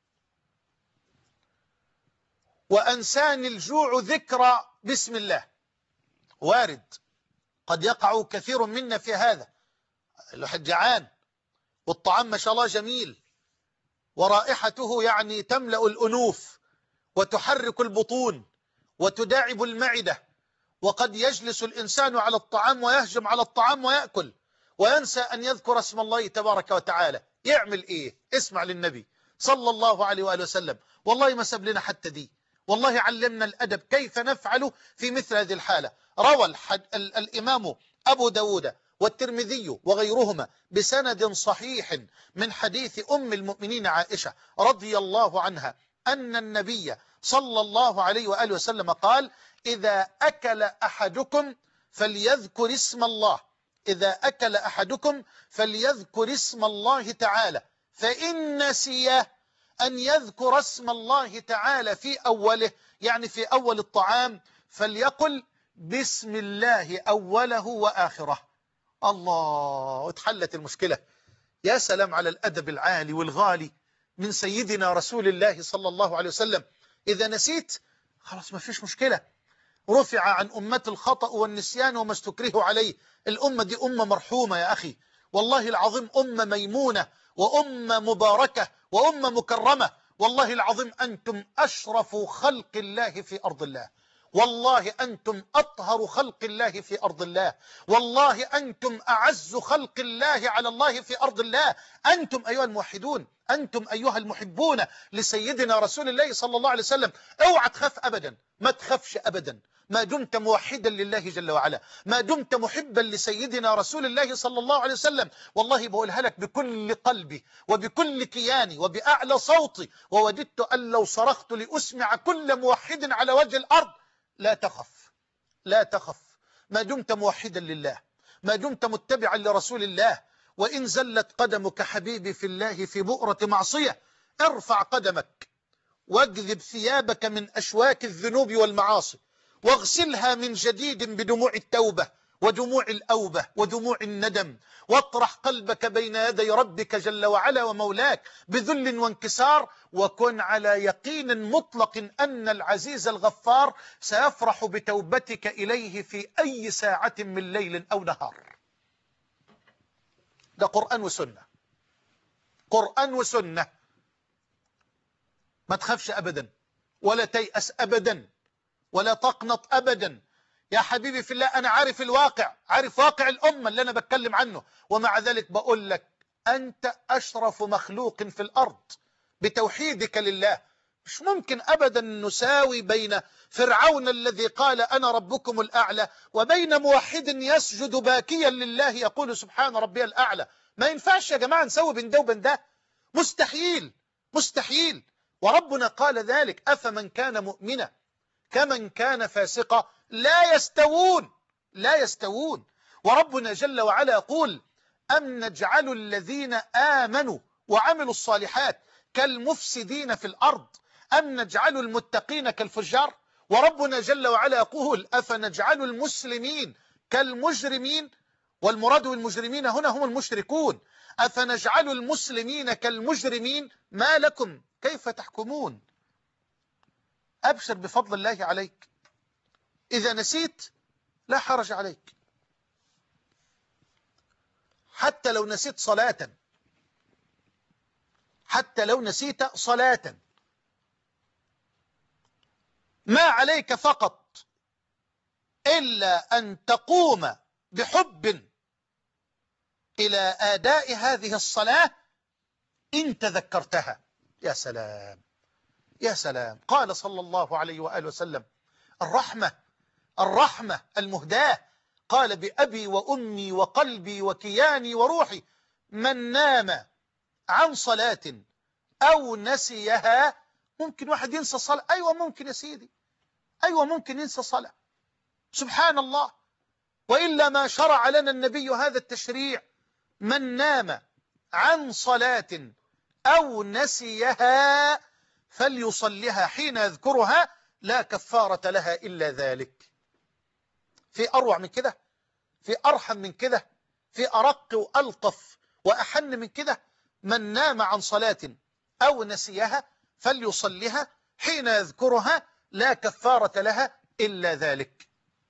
وأنساني الجوع ذكرى بسم الله. وارد، قد يقع كثير منا في هذا، الواحد جعان والطعام ما شاء الله جميل ورائحته يعني تملأ الأنوف وتحرك البطون وتداعب المعدة، وقد يجلس الإنسان على الطعام ويهجم على الطعام ويأكل وينسى أن يذكر اسم الله تبارك وتعالى. يعمل إيه؟ اسمع للنبي صلى الله عليه وآله وسلم، والله ما ساب لنا حتى دي، والله علمنا الأدب كيف نفعل في مثل هذه الحالة. روى الحد... ال... الإمام أبو داود والترمذي وغيرهما بسند صحيح من حديث أم المؤمنين عائشة رضي الله عنها أن النبي صلى الله عليه وآله وسلم قال: إذا أكل أحدكم فليذكر اسم الله، إذا أكل أحدكم فليذكر اسم الله تعالى، فإن نسي أن يذكر اسم الله تعالى في أوله، يعني في أول الطعام، فليقل بسم الله أوله وآخره. الله، اتحلت المشكلة. يا سلام على الأدب العالي والغالي من سيدنا رسول الله صلى الله عليه وسلم. إذا نسيت خلاص ما فيش مشكلة، رفع عن أمة الخطأ والنسيان وما استكرهوا عليه. الأمة دي أمة مرحومة يا أخي، والله العظيم أمة ميمونة وأمة مباركة وأمة مكرمة. والله العظيم أنتم أشرف خلق الله في أرض الله، والله أنتم أطهر خلق الله في أرض الله، والله أنتم أعز خلق الله على الله في أرض الله. أنتم أيها الموحدون، أنتم أيها المحبون لسيدنا رسول الله صلى الله عليه وسلم. اوعى تخاف أبدا، ما تخافش أبدا ما دمت موحدا لله جل وعلا، ما دمت محبا لسيدنا رسول الله صلى الله عليه وسلم. والله بقولها لك بكل قلبي وبكل كياني وبأعلى صوتي، ووددت أن لو صرخت لأسمع كل موحد على وجه الأرض: لا تخف، لا تخف، ما دمت موحدا لله، ما دمت متبعا لرسول الله. وإن زلت قدمك حبيبي في الله في بؤرة معصية، ارفع قدمك واجذب ثيابك من أشواك الذنوب والمعاصي، واغسلها من جديد بدموع التوبة ودموع الأوبة ودموع الندم، واطرح قلبك بين يدي ربك جل وعلا ومولاك بذل وانكسار، وكن على يقين مطلق أن العزيز الغفار سيفرح بتوبتك إليه في أي ساعة من ليل أو نهار. ده قرآن وسنة، قرآن وسنة. ما تخافش أبدا، ولا تيأس أبدا، ولا تقنط أبدا. يا حبيبي في الله، أنا عارف الواقع، عارف واقع الأمة اللي أنا بتكلم عنه، ومع ذلك بقول لك أنت أشرف مخلوق في الأرض بتوحيدك لله. مش ممكن أبدا نساوي بين فرعون الذي قال أنا ربكم الأعلى وبين موحد يسجد باكيا لله يقول سبحان ربي الأعلى. ما ينفعش يا جماعة نسوي بين ده وبين ده، مستحيل مستحيل. وربنا قال ذلك: أفمن كان مؤمنا كمن كان فاسقا لا يستوون، لا يستوون. وربنا جل وعلا يقول: أم نجعل الذين آمنوا وعملوا الصالحات كالمفسدين في الأرض أم نجعل المتقين كالفجار. وربنا جل وعلا يقول: أفنجعل المسلمين كالمجرمين، والمراد بالمجرمين هنا هم المشركون. أفنجعل المسلمين كالمجرمين ما لكم كيف تحكمون. أبشر بفضل الله عليك، إذا نسيت لا حرج عليك، حتى لو نسيت صلاة، حتى لو نسيت صلاة، ما عليك فقط إلا أن تقوم بحب إلى أداء هذه الصلاة إن تذكرتها. يا سلام يا سلام. قال صلى الله عليه وآله وسلم: الرحمة الرحمة المهداة، قال: بأبي وأمي وقلبي وكياني وروحي، من نام عن صلاة أو نسيها. ممكن واحد ينسى صلاة، أيوة ممكن يا سيدي، أيوة ممكن ينسى صلاة، سبحان الله. وإلا ما شرع لنا النبي هذا التشريع: من نام عن صلاة أو نسيها فليصلها حين يذكرها لا كفارة لها إلا ذلك. في أروع من كده؟ في أرحم من كده؟ في أرق وألطف وأحن من كده؟ من نام عن صلاة أو نسيها فليصلها حين يذكرها لا كفارة لها إلا ذلك،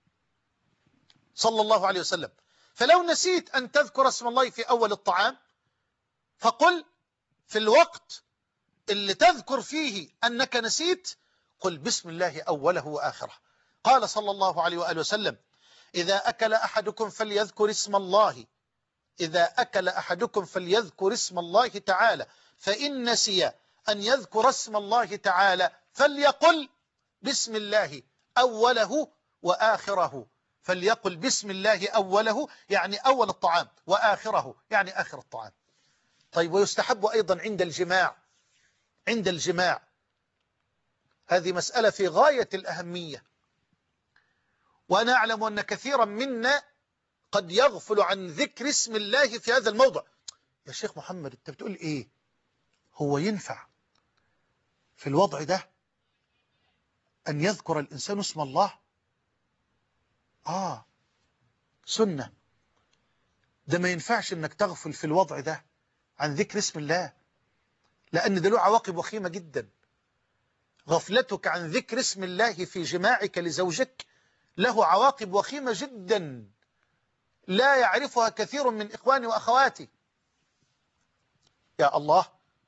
صلى الله عليه وسلم. فلو نسيت أن تذكر اسم الله في أول الطعام، فقل في الوقت اللي تذكر فيه أنك نسيت، قل بسم الله أوله وآخره. قال صلى الله عليه وآله وسلم: إذا أكل أحدكم فليذكر اسم الله، إذا أكل أحدكم فليذكر اسم الله تعالى، فإن نسي أن يذكر اسم الله تعالى فليقل بسم الله أوله وآخره. فليقل بسم الله أوله يعني أول الطعام، وآخره يعني آخر الطعام. طيب، ويستحب أيضا عند الجماع، عند الجماع هذه مسألة في غاية الأهمية، وأنا أعلم أن كثيرا منا قد يغفل عن ذكر اسم الله في هذا الموضع. يا شيخ محمد أنت بتقول إيه؟ هو ينفع في الوضع ده أن يذكر الإنسان اسم الله؟ آه سنة، ده ما ينفعش أنك تغفل في الوضع ده عن ذكر اسم الله، لأن ده له عواقب وخيمة جدا. غفلتك عن ذكر اسم الله في جماعك لزوجك له عواقب وخيمة جدا لا يعرفها كثير من إخواني وأخواتي. يا الله.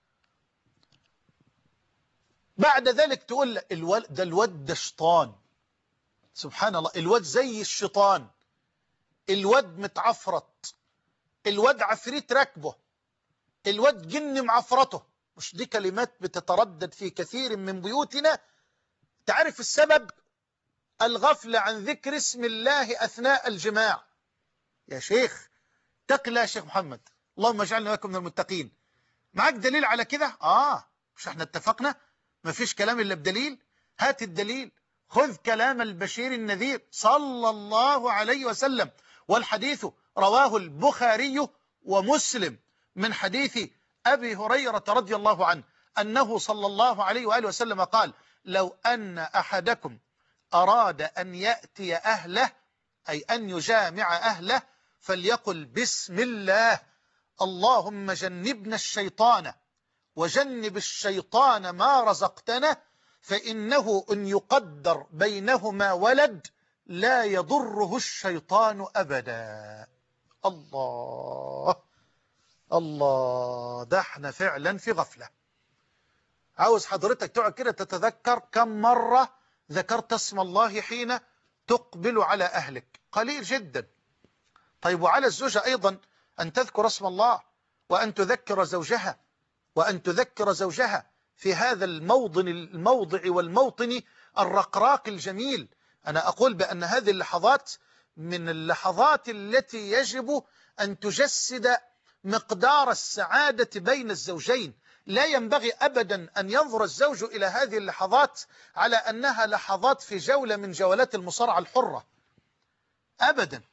بعد ذلك تقول الولد ده الواد ده شيطان. سبحان الله، الواد زي الشيطان، الواد متعفرت، الواد عفريت ركبه، الواد جن معفرته. مش دي كلمات بتتردد في كثير من بيوتنا؟ تعرف السبب؟ الغفلة عن ذكر اسم الله أثناء الجماع. يا شيخ تقل يا شيخ محمد، اللهم اجعلنا وإياكم من المتقين. معك دليل على كده؟ آه مش احنا اتفقنا ما فيش كلام إلا بدليل؟ هات الدليل. خذ كلام البشير النذير صلى الله عليه وسلم، والحديث رواه البخاري ومسلم من حديث أبي هريرة رضي الله عنه أنه صلى الله عليه وآله وسلم قال: لو أن أحدكم أراد أن يأتي أهله، أي أن يجامع أهله، فليقل بسم الله، اللهم جنبنا الشيطان وجنب الشيطان ما رزقتنا، فإنه إن يقدر بينهما ولد لا يضره الشيطان أبدا. الله الله، ده احنا فعلا في غفلة. عاوز حضرتك تقعد كده تتذكر كم مرة ذكرت اسم الله حين تقبل على أهلك. قليل جدا. طيب وعلى الزوجة أيضا أن تذكر اسم الله، وأن تذكر زوجها، وأن تذكر زوجها في هذا الموضع الموضع والموطن الرقراق الجميل. أنا أقول بأن هذه اللحظات من اللحظات التي يجب أن تجسد مقدار السعادة بين الزوجين. لا ينبغي أبدا أن ينظر الزوج إلى هذه اللحظات على أنها لحظات في جولة من جولات المصارعة الحرة أبدا.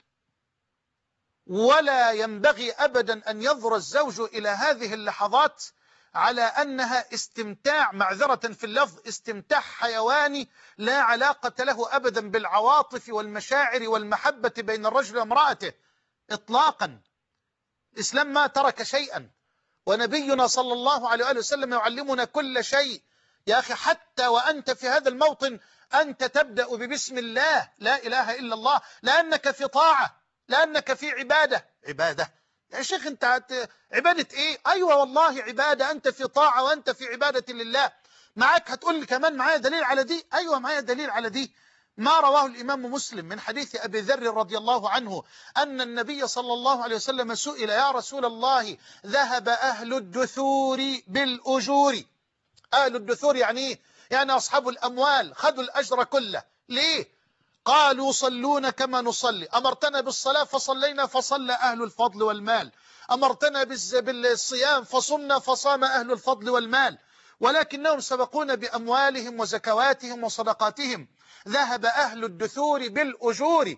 ولا ينبغي أبدا أن ينظر الزوج إلى هذه اللحظات على أنها استمتاع، معذرة في اللفظ، استمتاع حيواني لا علاقة له أبدا بالعواطف والمشاعر والمحبة بين الرجل وامرأته إطلاقا. الإسلام ما ترك شيئا، ونبينا صلى الله عليه وآله وسلم يعلمنا كل شيء. يا أخي حتى وأنت في هذا الموطن أنت تبدأ ببسم الله، لا إله إلا الله، لأنك في طاعة، لأنك في عبادة. عبادة يا شيخ أنت هت... عبادة إيه؟ أيوة والله عبادة، أنت في طاعة وأنت في عبادة لله. معك هتقول لي كمان معايا دليل على دي؟ أيوة معايا دليل على دي. ما رواه الإمام مسلم من حديث أبي ذر رضي الله عنه أن النبي صلى الله عليه وسلم سئل: يا رسول الله، ذهب أهل الدثور بالأجور. أهل الدثور يعني إيه؟ يعني أصحاب الأموال خذوا الأجر كله. ليه؟ قالوا: صلون كما نصلي، أمرتنا بالصلاة فصلينا فصلى أهل الفضل والمال، أمرتنا بالصيام فصمنا فصام أهل الفضل والمال، ولكنهم سبقونا بأموالهم وزكواتهم وصدقاتهم. ذهب أهل الدثور بالأجور.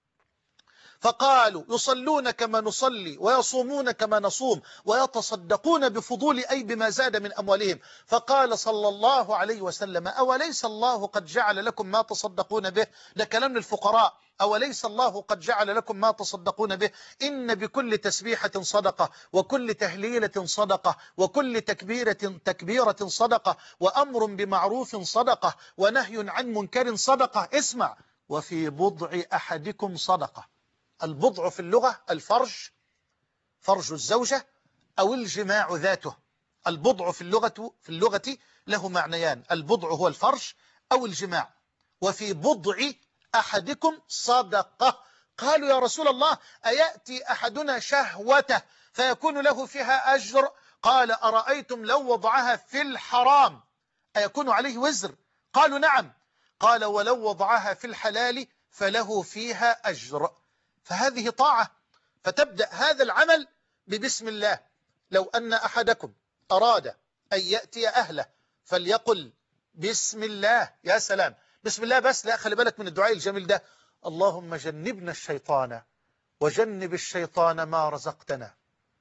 فقالوا: يصلون كما نصلي ويصومون كما نصوم ويتصدقون بفضول أي بما زاد من أموالهم. فقال صلى الله عليه وسلم: أوليس الله قد جعل لكم ما تصدقون به؟ ده كلام للفقراء. أوليس الله قد جعل لكم ما تصدقون به؟ إن بكل تسبيحة صدقة، وكل تهليلة صدقة، وكل تكبيرة تكبيرة صدقة، وأمر بمعروف صدقة، ونهي عن منكر صدقة. اسمع: وفي بضع أحدكم صدقة. البضع في اللغة الفرج، فرج الزوجة أو الجماع ذاته. البضع في اللغة في اللغة له معنيان: البضع هو الفرج أو الجماع. وفي بضع أحدكم صدقة. قالوا: يا رسول الله، أيأتي أحدنا شهوته فيكون له فيها أجر؟ قال: أرأيتم لو وضعها في الحرام أيكون عليه وزر؟ قالوا: نعم. قال: ولو وضعها في الحلال فله فيها أجر. فهذه طاعة. فتبدأ هذا العمل ببسم الله. لو أن أحدكم أراد أن يأتي أهله فليقل بسم الله. يا سلام، بسم الله بس. لا، خلي بالك من الدعاء الجميل ده: اللهم جنبنا الشيطان وجنب الشيطان ما رزقتنا.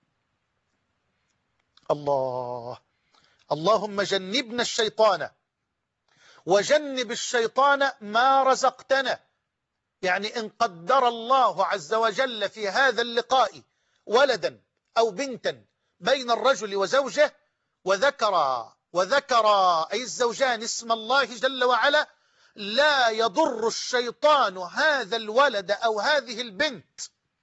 الله اللهم جنبنا الشيطان وجنب الشيطان ما رزقتنا. يعني إن قدر الله عز وجل في هذا اللقاء ولدا أو بنتا بين الرجل وزوجه وذكر وذكر أي الزوجان اسم الله جل وعلا، لا يضر الشيطان هذا الولد أو هذه البنت.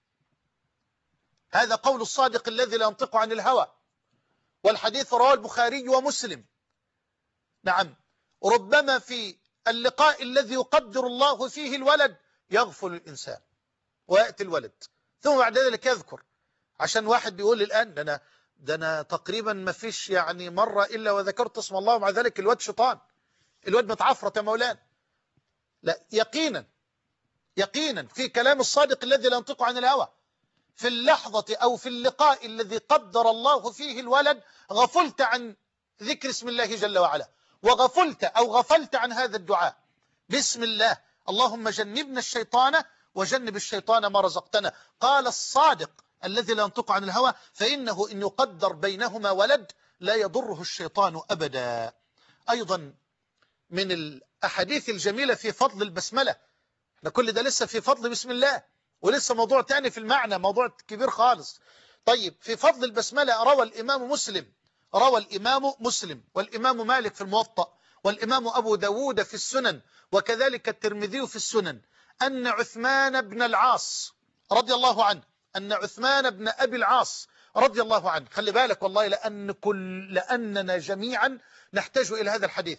هذا قول الصادق الذي لا ينطق عن الهوى، والحديث رواه البخاري ومسلم. نعم، ربما في اللقاء الذي يقدر الله فيه الولد يغفل الإنسان ويأتي الولد، ثم بعد ذلك يذكر. عشان واحد بيقول لي الآن ده أنا, ده أنا تقريبا ما فيش يعني مرة إلا وذكرت اسم الله، ومع ذلك الواد شيطان، الواد متعفرة يا مولانا. لا، يقينا يقينا في كلام الصادق الذي لا ينطق عن الهوى، في اللحظة أو في اللقاء الذي قدر الله فيه الولد غفلت عن ذكر اسم الله جل وعلا، وغفلت أو غفلت عن هذا الدعاء بسم الله، اللهم جنبنا الشيطان وجنب الشيطان ما رزقتنا. قال الصادق الذي لا ينطق عن الهوى فإنه إن يقدر بينهما ولد لا يضره الشيطان أبدا. أيضا من الأحاديث الجميلة في فضل البسملة، احنا كل ده لسه في فضل بسم الله، ولسه موضوع تاني في المعنى، موضوع كبير خالص. طيب، في فضل البسملة روى الإمام مسلم روى الإمام مسلم والإمام مالك في الموطأ والإمام أبو داود في السنن وكذلك الترمذي في السنن أن عثمان بن العاص رضي الله عنه أن عثمان بن أبي العاص رضي الله عنه، خلي بالك والله لأن كل لأننا جميعا نحتاج إلى هذا الحديث.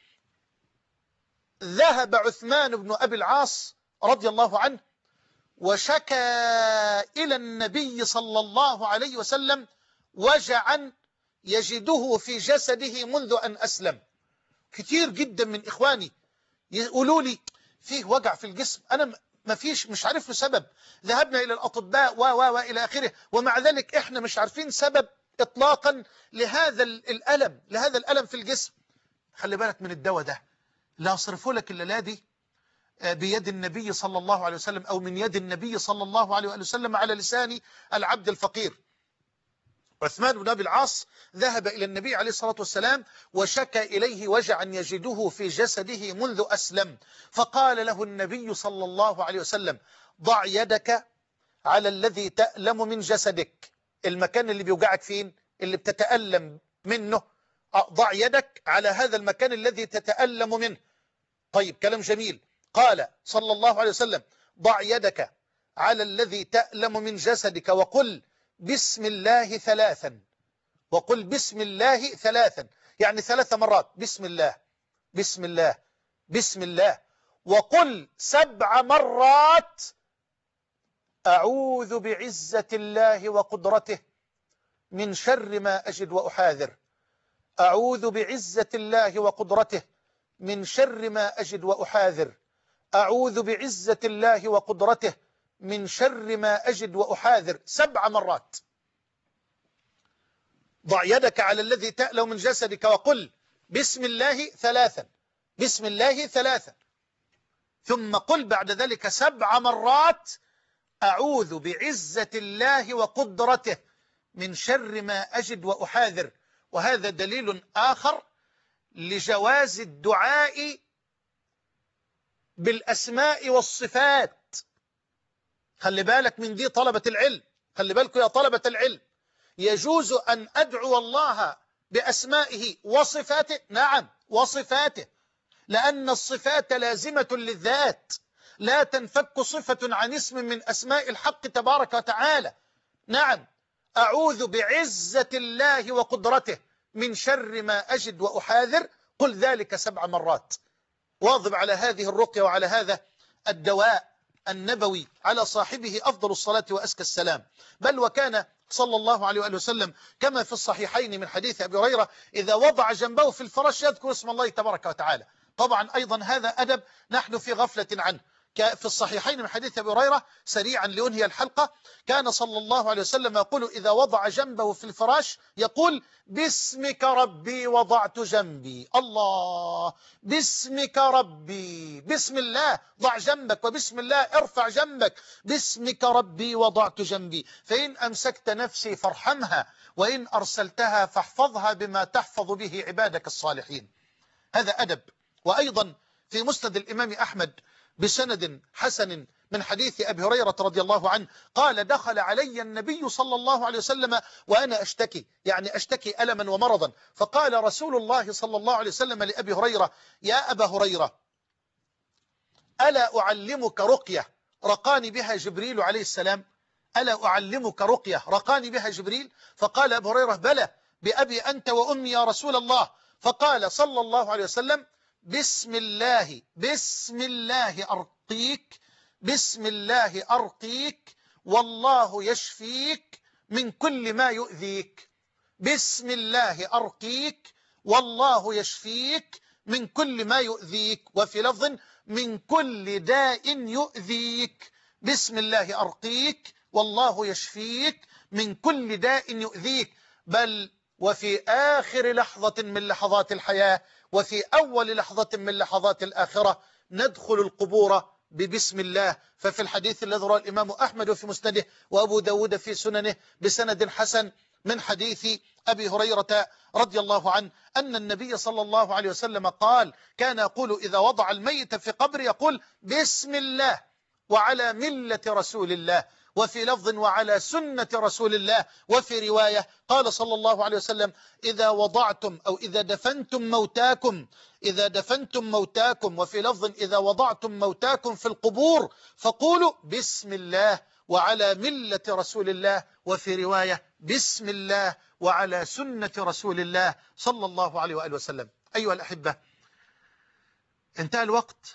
ذهب عثمان بن أبي العاص رضي الله عنه وشكى إلى النبي صلى الله عليه وسلم وجعا يجده في جسده منذ أن أسلم. كتير جدا من إخواني يقولوا لي فيه وجع في الجسم، أنا ما فيش مش عارف له سبب، ذهبنا إلى الأطباء و و وإلى آخره، ومع ذلك إحنا مش عارفين سبب إطلاقا لهذا الألم لهذا الألم في الجسم. خلي بالك من الدواء ده، لا أصرفه لك إلا دي بيد النبي صلى الله عليه وسلم أو من يد النبي صلى الله عليه وسلم على لسان العبد الفقير. عثمان بن أبي العاص ذهب إلى النبي عليه الصلاة والسلام وشكى إليه وجعا يجده في جسده منذ أسلم، فقال له النبي صلى الله عليه وسلم ضع يدك على الذي تألم من جسدك، المكان اللي بيوجعك فين اللي بتتألم منه، ضع يدك على هذا المكان الذي تتألم منه. طيب، كلام جميل. قال صلى الله عليه وسلم ضع يدك على الذي تألم من جسدك وقل بسم الله ثلاثا، وقل بسم الله ثلاثا، يعني ثلاث مرات بسم الله بسم الله بسم الله، وقل سبع مرات أعوذ بعزة الله وقدرته من شر ما أجد وأحاذر، أعوذ بعزة الله وقدرته من شر ما أجد وأحاذر، أعوذ بعزة الله وقدرته من شر ما أجد وأحاذر، سبع مرات. ضع يدك على الذي تألم من جسدك وقل بسم الله ثلاثا بسم الله ثلاثا، ثم قل بعد ذلك سبع مرات أعوذ بعزة الله وقدرته من شر ما أجد وأحاذر. وهذا دليل آخر لجواز الدعاء بالأسماء والصفات. خلي بالك من دي طلبة العلم، خلي بالكم يا طلبة العلم، يجوز أن أدعو الله بأسمائه وصفاته، نعم وصفاته، لأن الصفات لازمة للذات، لا تنفك صفة عن اسم من أسماء الحق تبارك وتعالى. نعم، أعوذ بعزة الله وقدرته من شر ما أجد وأحاذر، قل ذلك سبع مرات. واظب على هذه الرقية وعلى هذا الدواء النبوي على صاحبه أفضل الصلاة وأزكى السلام. بل وكان صلى الله عليه وآله وسلم كما في الصحيحين من حديث أبي هريرة إذا وضع جنبه في الفراش يذكر اسم الله تبارك وتعالى. طبعا أيضا هذا أدب نحن في غفلة عنه. في الصحيحين من حديث أبي هريرة سريعا لأنهي الحلقة، كان صلى الله عليه وسلم يقول إذا وضع جنبه في الفراش يقول باسمك ربي وضعت جنبي، الله، باسمك ربي، بسم الله ضع جنبك، وبسم الله ارفع جنبك، باسمك ربي وضعت جنبي، فإن أمسكت نفسي فارحمها وإن أرسلتها فاحفظها بما تحفظ به عبادك الصالحين. هذا أدب. وأيضا في مسند الإمام أحمد بسند حسن من حديث أبي هريرة رضي الله عنه قال دخل علي النبي صلى الله عليه وسلم وأنا أشتكي، يعني أشتكي ألما ومرضا، فقال رسول الله صلى الله عليه وسلم لأبي هريرة: يا أبا هريرة، ألا أعلمك رقية رقاني بها جبريل عليه السلام؟ ألا أعلمك رقية رقاني بها جبريل؟ فقال أبو هريرة: بلى، بأبي أنت وأمي يا رسول الله. فقال صلى الله عليه وسلم: بسم الله بسم الله أرقيك بسم الله أرقيك والله يشفيك من كل ما يؤذيك. بسم الله أرقيك والله يشفيك من كل ما يؤذيك، وفي لفظ من كل داء يؤذيك. بسم الله أرقيك والله يشفيك من كل داء يؤذيك. بل وفي آخر لحظة من لحظات الحياة وفي أول لحظة من لحظات الآخرة ندخل القبور ببسم الله. ففي الحديث الذي رواه الإمام أحمد في مسنده وأبو داود في سننه بسند حسن من حديث أبي هريرة رضي الله عنه أن النبي صلى الله عليه وسلم قال: كان يقول إذا وضع الميت في قبر يقول: بسم الله وعلى ملة رسول الله، وفي لفظ وعلى سنة رسول الله، وفي رواية قال صلى الله عليه وسلم: إذا وضعتم أو إذا دفنتم موتاكم إذا دفنتم موتاكم وفي لفظ إذا وضعتم موتاكم في القبور فقولوا بسم الله وعلى ملة رسول الله، وفي رواية بسم الله وعلى سنة رسول الله صلى الله عليه وآله وسلم. أيها الأحبة، انتهى الوقت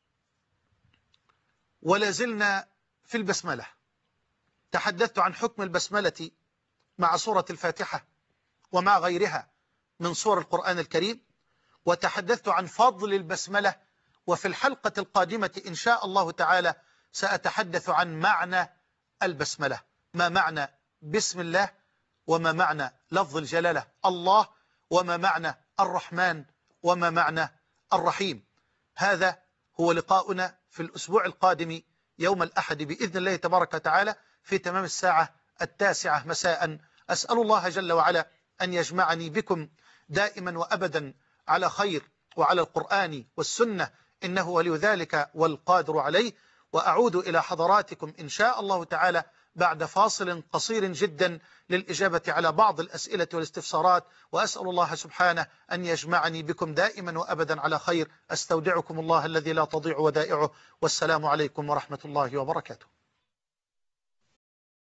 ولا زلنا في البسملة. تحدثت عن حكم البسملة مع سورة الفاتحة ومع غيرها من سور القرآن الكريم، وتحدثت عن فضل البسملة، وفي الحلقة القادمة إن شاء الله تعالى سأتحدث عن معنى البسملة، ما معنى بسم الله، وما معنى لفظ الجلالة الله، وما معنى الرحمن، وما معنى الرحيم. هذا هو لقاؤنا في الأسبوع القادم يوم الأحد بإذن الله تبارك وتعالى في تمام الساعة التاسعة مساء. أسأل الله جل وعلا أن يجمعني بكم دائما وأبدا على خير وعلى القرآن والسنة، إنه ولي ذلك والقادر عليه. وأعود إلى حضراتكم إن شاء الله تعالى بعد فاصل قصير جدا للإجابة على بعض الأسئلة والاستفسارات، وأسأل الله سبحانه أن يجمعني بكم دائما وأبدا على خير. أستودعكم الله الذي لا تضيع ودائعه، والسلام عليكم ورحمة الله وبركاته.